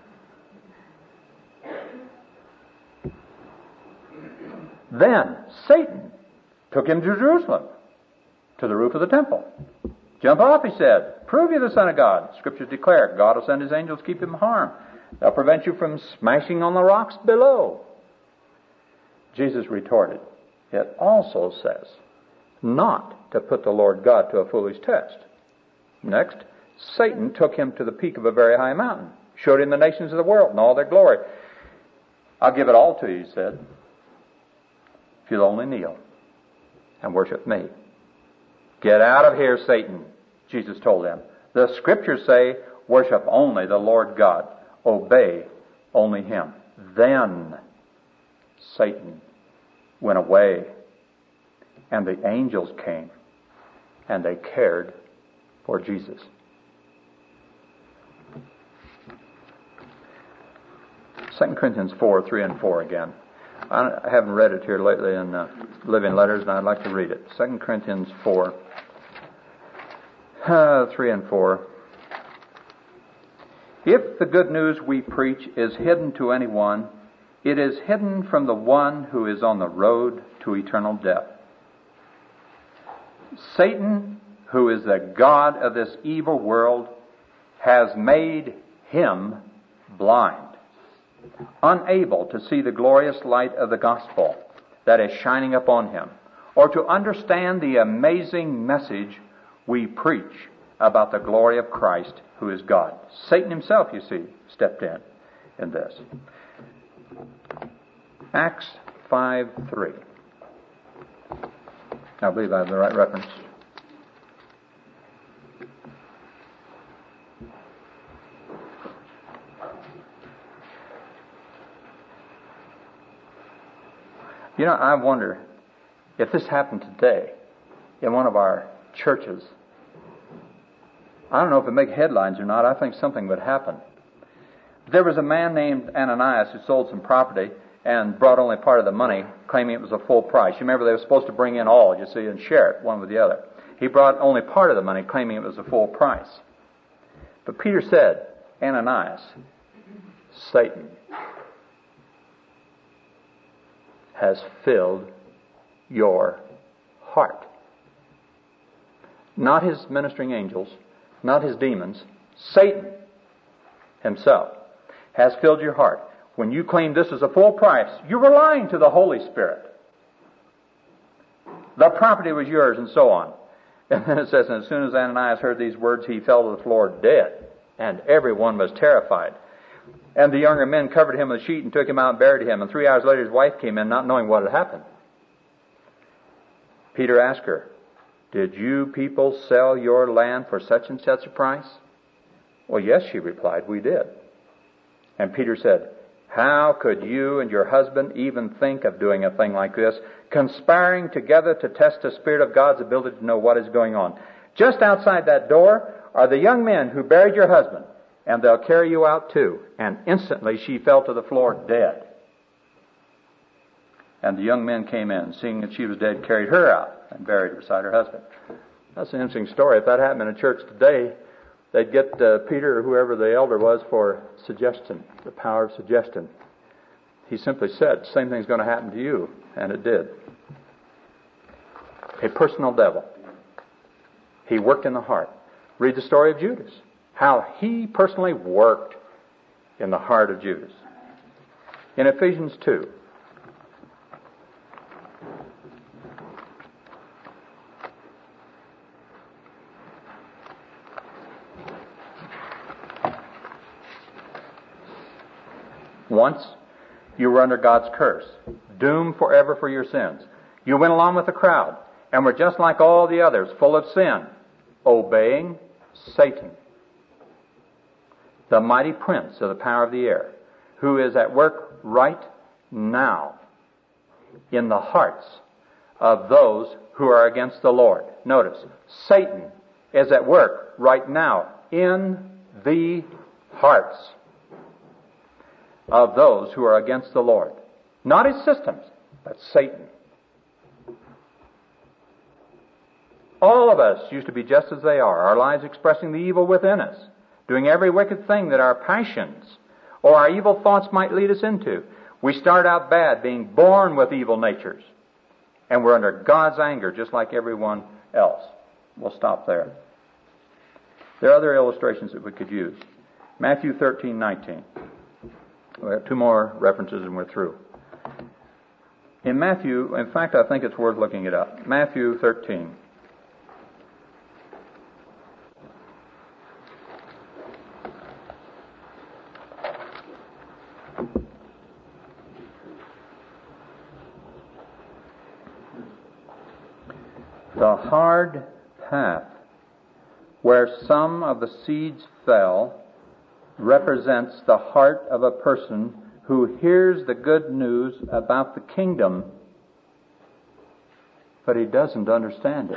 B: Then Satan took him to Jerusalem, to the roof of the temple. Jump off, he said. Prove you're the Son of God. Scriptures declare God will send His angels to keep him from harm. They'll prevent you from smashing on the rocks below. Jesus retorted, it also says not to put the Lord God to a foolish test. Next, Satan took him to the peak of a very high mountain, showed him the nations of the world and all their glory. I'll give it all to you, he said, if you'll only kneel and worship me. Get out of here, Satan, Jesus told him. The Scriptures say, worship only the Lord God. Obey only Him. Then Satan went away, and the angels came, and they cared for Jesus. 2 Corinthians 4, 3 and 4 again. I haven't read it here lately in Living Letters, and I'd like to read it. 2 Corinthians 4, 3 and 4. If the good news we preach is hidden to anyone, it is hidden from the one who is on the road to eternal death. Satan, who is the god of this evil world, has made him blind, unable to see the glorious light of the gospel that is shining upon him, or to understand the amazing message we preach about the glory of Christ, who is God. Satan himself, you see, stepped in this. Acts 5:3. I believe I have the right reference. You know, I wonder if this happened today in one of our churches. I don't know if it make headlines or not. I think something would happen. There was a man named Ananias who sold some property and brought only part of the money, claiming it was a full price. You remember they were supposed to bring in all, you see, and share it, one with the other. He brought only part of the money, claiming it was a full price. But Peter said, Ananias, Satan has filled your heart. Not his ministering angels, not his demons. Satan himself has filled your heart. When you claim this is a full price, you were lying to the Holy Spirit. The property was yours, and so on. And then it says, and as soon as Ananias heard these words, he fell to the floor dead, and everyone was terrified. And the younger men covered him with a sheet and took him out and buried him. And 3 hours later his wife came in, not knowing what had happened. Peter asked her, did you people sell your land for such and such a price? Well, yes, she replied, we did. And Peter said, how could you and your husband even think of doing a thing like this, conspiring together to test the Spirit of God's ability to know what is going on? Just outside that door are the young men who buried your husband, and they'll carry you out too. And instantly she fell to the floor dead. And the young men came in, seeing that she was dead, carried her out and buried her beside her husband. That's an interesting story. If that happened in a church today, they'd get Peter or whoever the elder was for suggestion, the power of suggestion. He simply said, same thing's going to happen to you. And it did. A personal devil. He worked in the heart. Read the story of Judas. How he personally worked in the heart of Judas. In Ephesians 2. Once, you were under God's curse, doomed forever for your sins. You went along with the crowd and were just like all the others, full of sin, obeying Satan, the mighty prince of the power of the air, who is at work right now in the hearts of those who are against the Lord. Notice, Satan is at work right now in the hearts of those who are against the Lord. Not his systems, but Satan. All of us used to be just as they are, our lives expressing the evil within us, doing every wicked thing that our passions or our evil thoughts might lead us into. We start out bad, being born with evil natures, and we're under God's anger just like everyone else. We'll stop there. There are other illustrations that we could use. Matthew 13:19. We have two more references and we're through. In Matthew, in fact, I think it's worth looking it up. Matthew 13. The hard path where some of the seeds fell represents the heart of a person who hears the good news about the kingdom, but he doesn't understand it.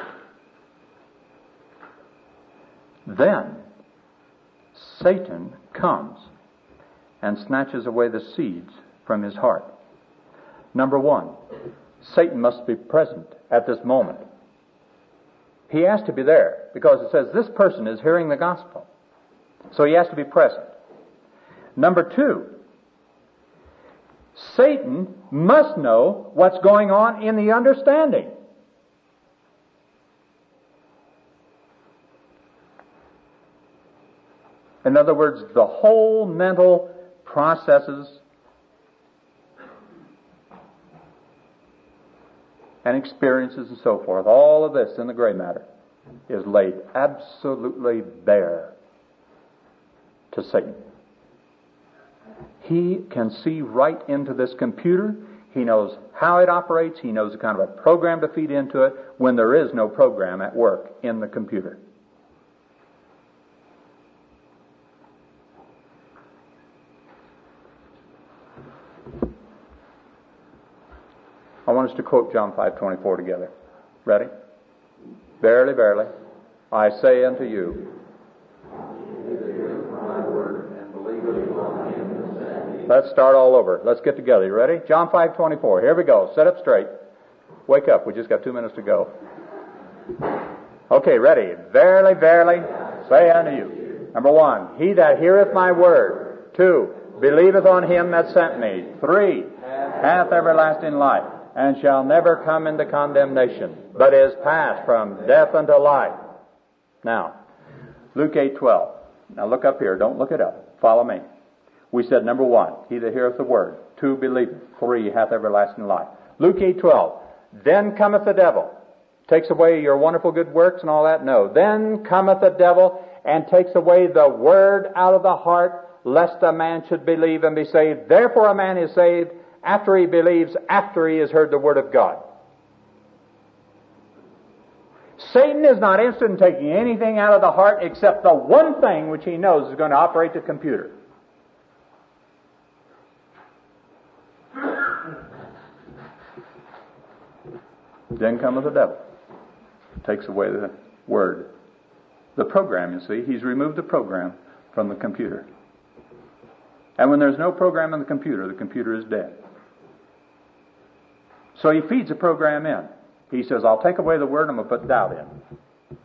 B: Then Satan comes and snatches away the seeds from his heart. Number one, Satan must be present at this moment. He has to be there because it says this person is hearing the gospel. So he has to be present. Number two, Satan must know what's going on in the understanding. In other words, the whole mental processes and experiences and so forth, all of this in the gray matter is laid absolutely bare to Satan. He can see right into this computer. He knows how it operates. He knows the kind of a program to feed into it when there is no program at work in the computer. I want us to quote John 5:24 together. Ready? Verily, verily, I say unto you. Let's start all over. Let's get together. You ready? John 5:24. Here we go. Sit up straight. Wake up. We just got 2 minutes to go. Okay, ready? Verily, verily, say unto you. Number 1, he that heareth my word. 2, believeth on him that sent me. 3, hath everlasting life, and shall never come into condemnation, but is passed from death unto life. Now, Luke 8:12. Now look up here. Don't look it up. Follow me. We said number 1, he that heareth the word. 2, believeth. 3, hath everlasting life. Luke 8:12. Then cometh the devil. Takes away your wonderful good works and all that? No. Then cometh the devil and takes away the word out of the heart, lest a man should believe and be saved. Therefore a man is saved after he believes, after he has heard the word of God. Satan is not interested in taking anything out of the heart except the one thing which he knows is going to operate the computer. Then cometh the devil. Takes away the word. The program, you see. He's removed the program from the computer. And when there's no program in the computer is dead. So he feeds the program in. He says, I'll take away the word and I'm going to put doubt in.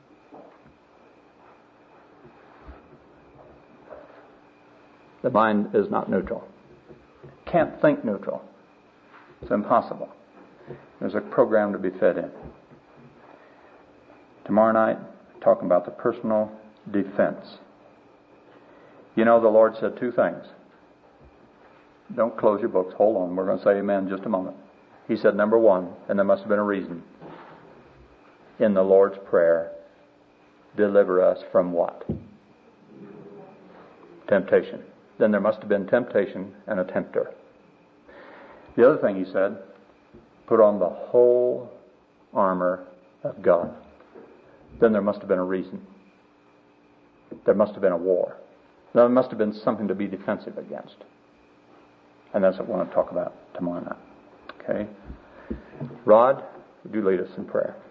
B: The mind is not neutral. Can't think neutral. It's impossible. There's a program to be fed in. Tomorrow night, talking about the personal defense. You know, the Lord said 2 things. Don't close your books. Hold on. We're going to say amen in just a moment. He said, number 1, and there must have been a reason. In the Lord's Prayer, deliver us from what? Temptation. Then there must have been temptation and a tempter. The other thing he said, put on the whole armor of God. Then there must have been a reason. There must have been a war. There must have been something to be defensive against. And that's what I want to talk about tomorrow night. Okay? Rod, would you lead us in prayer?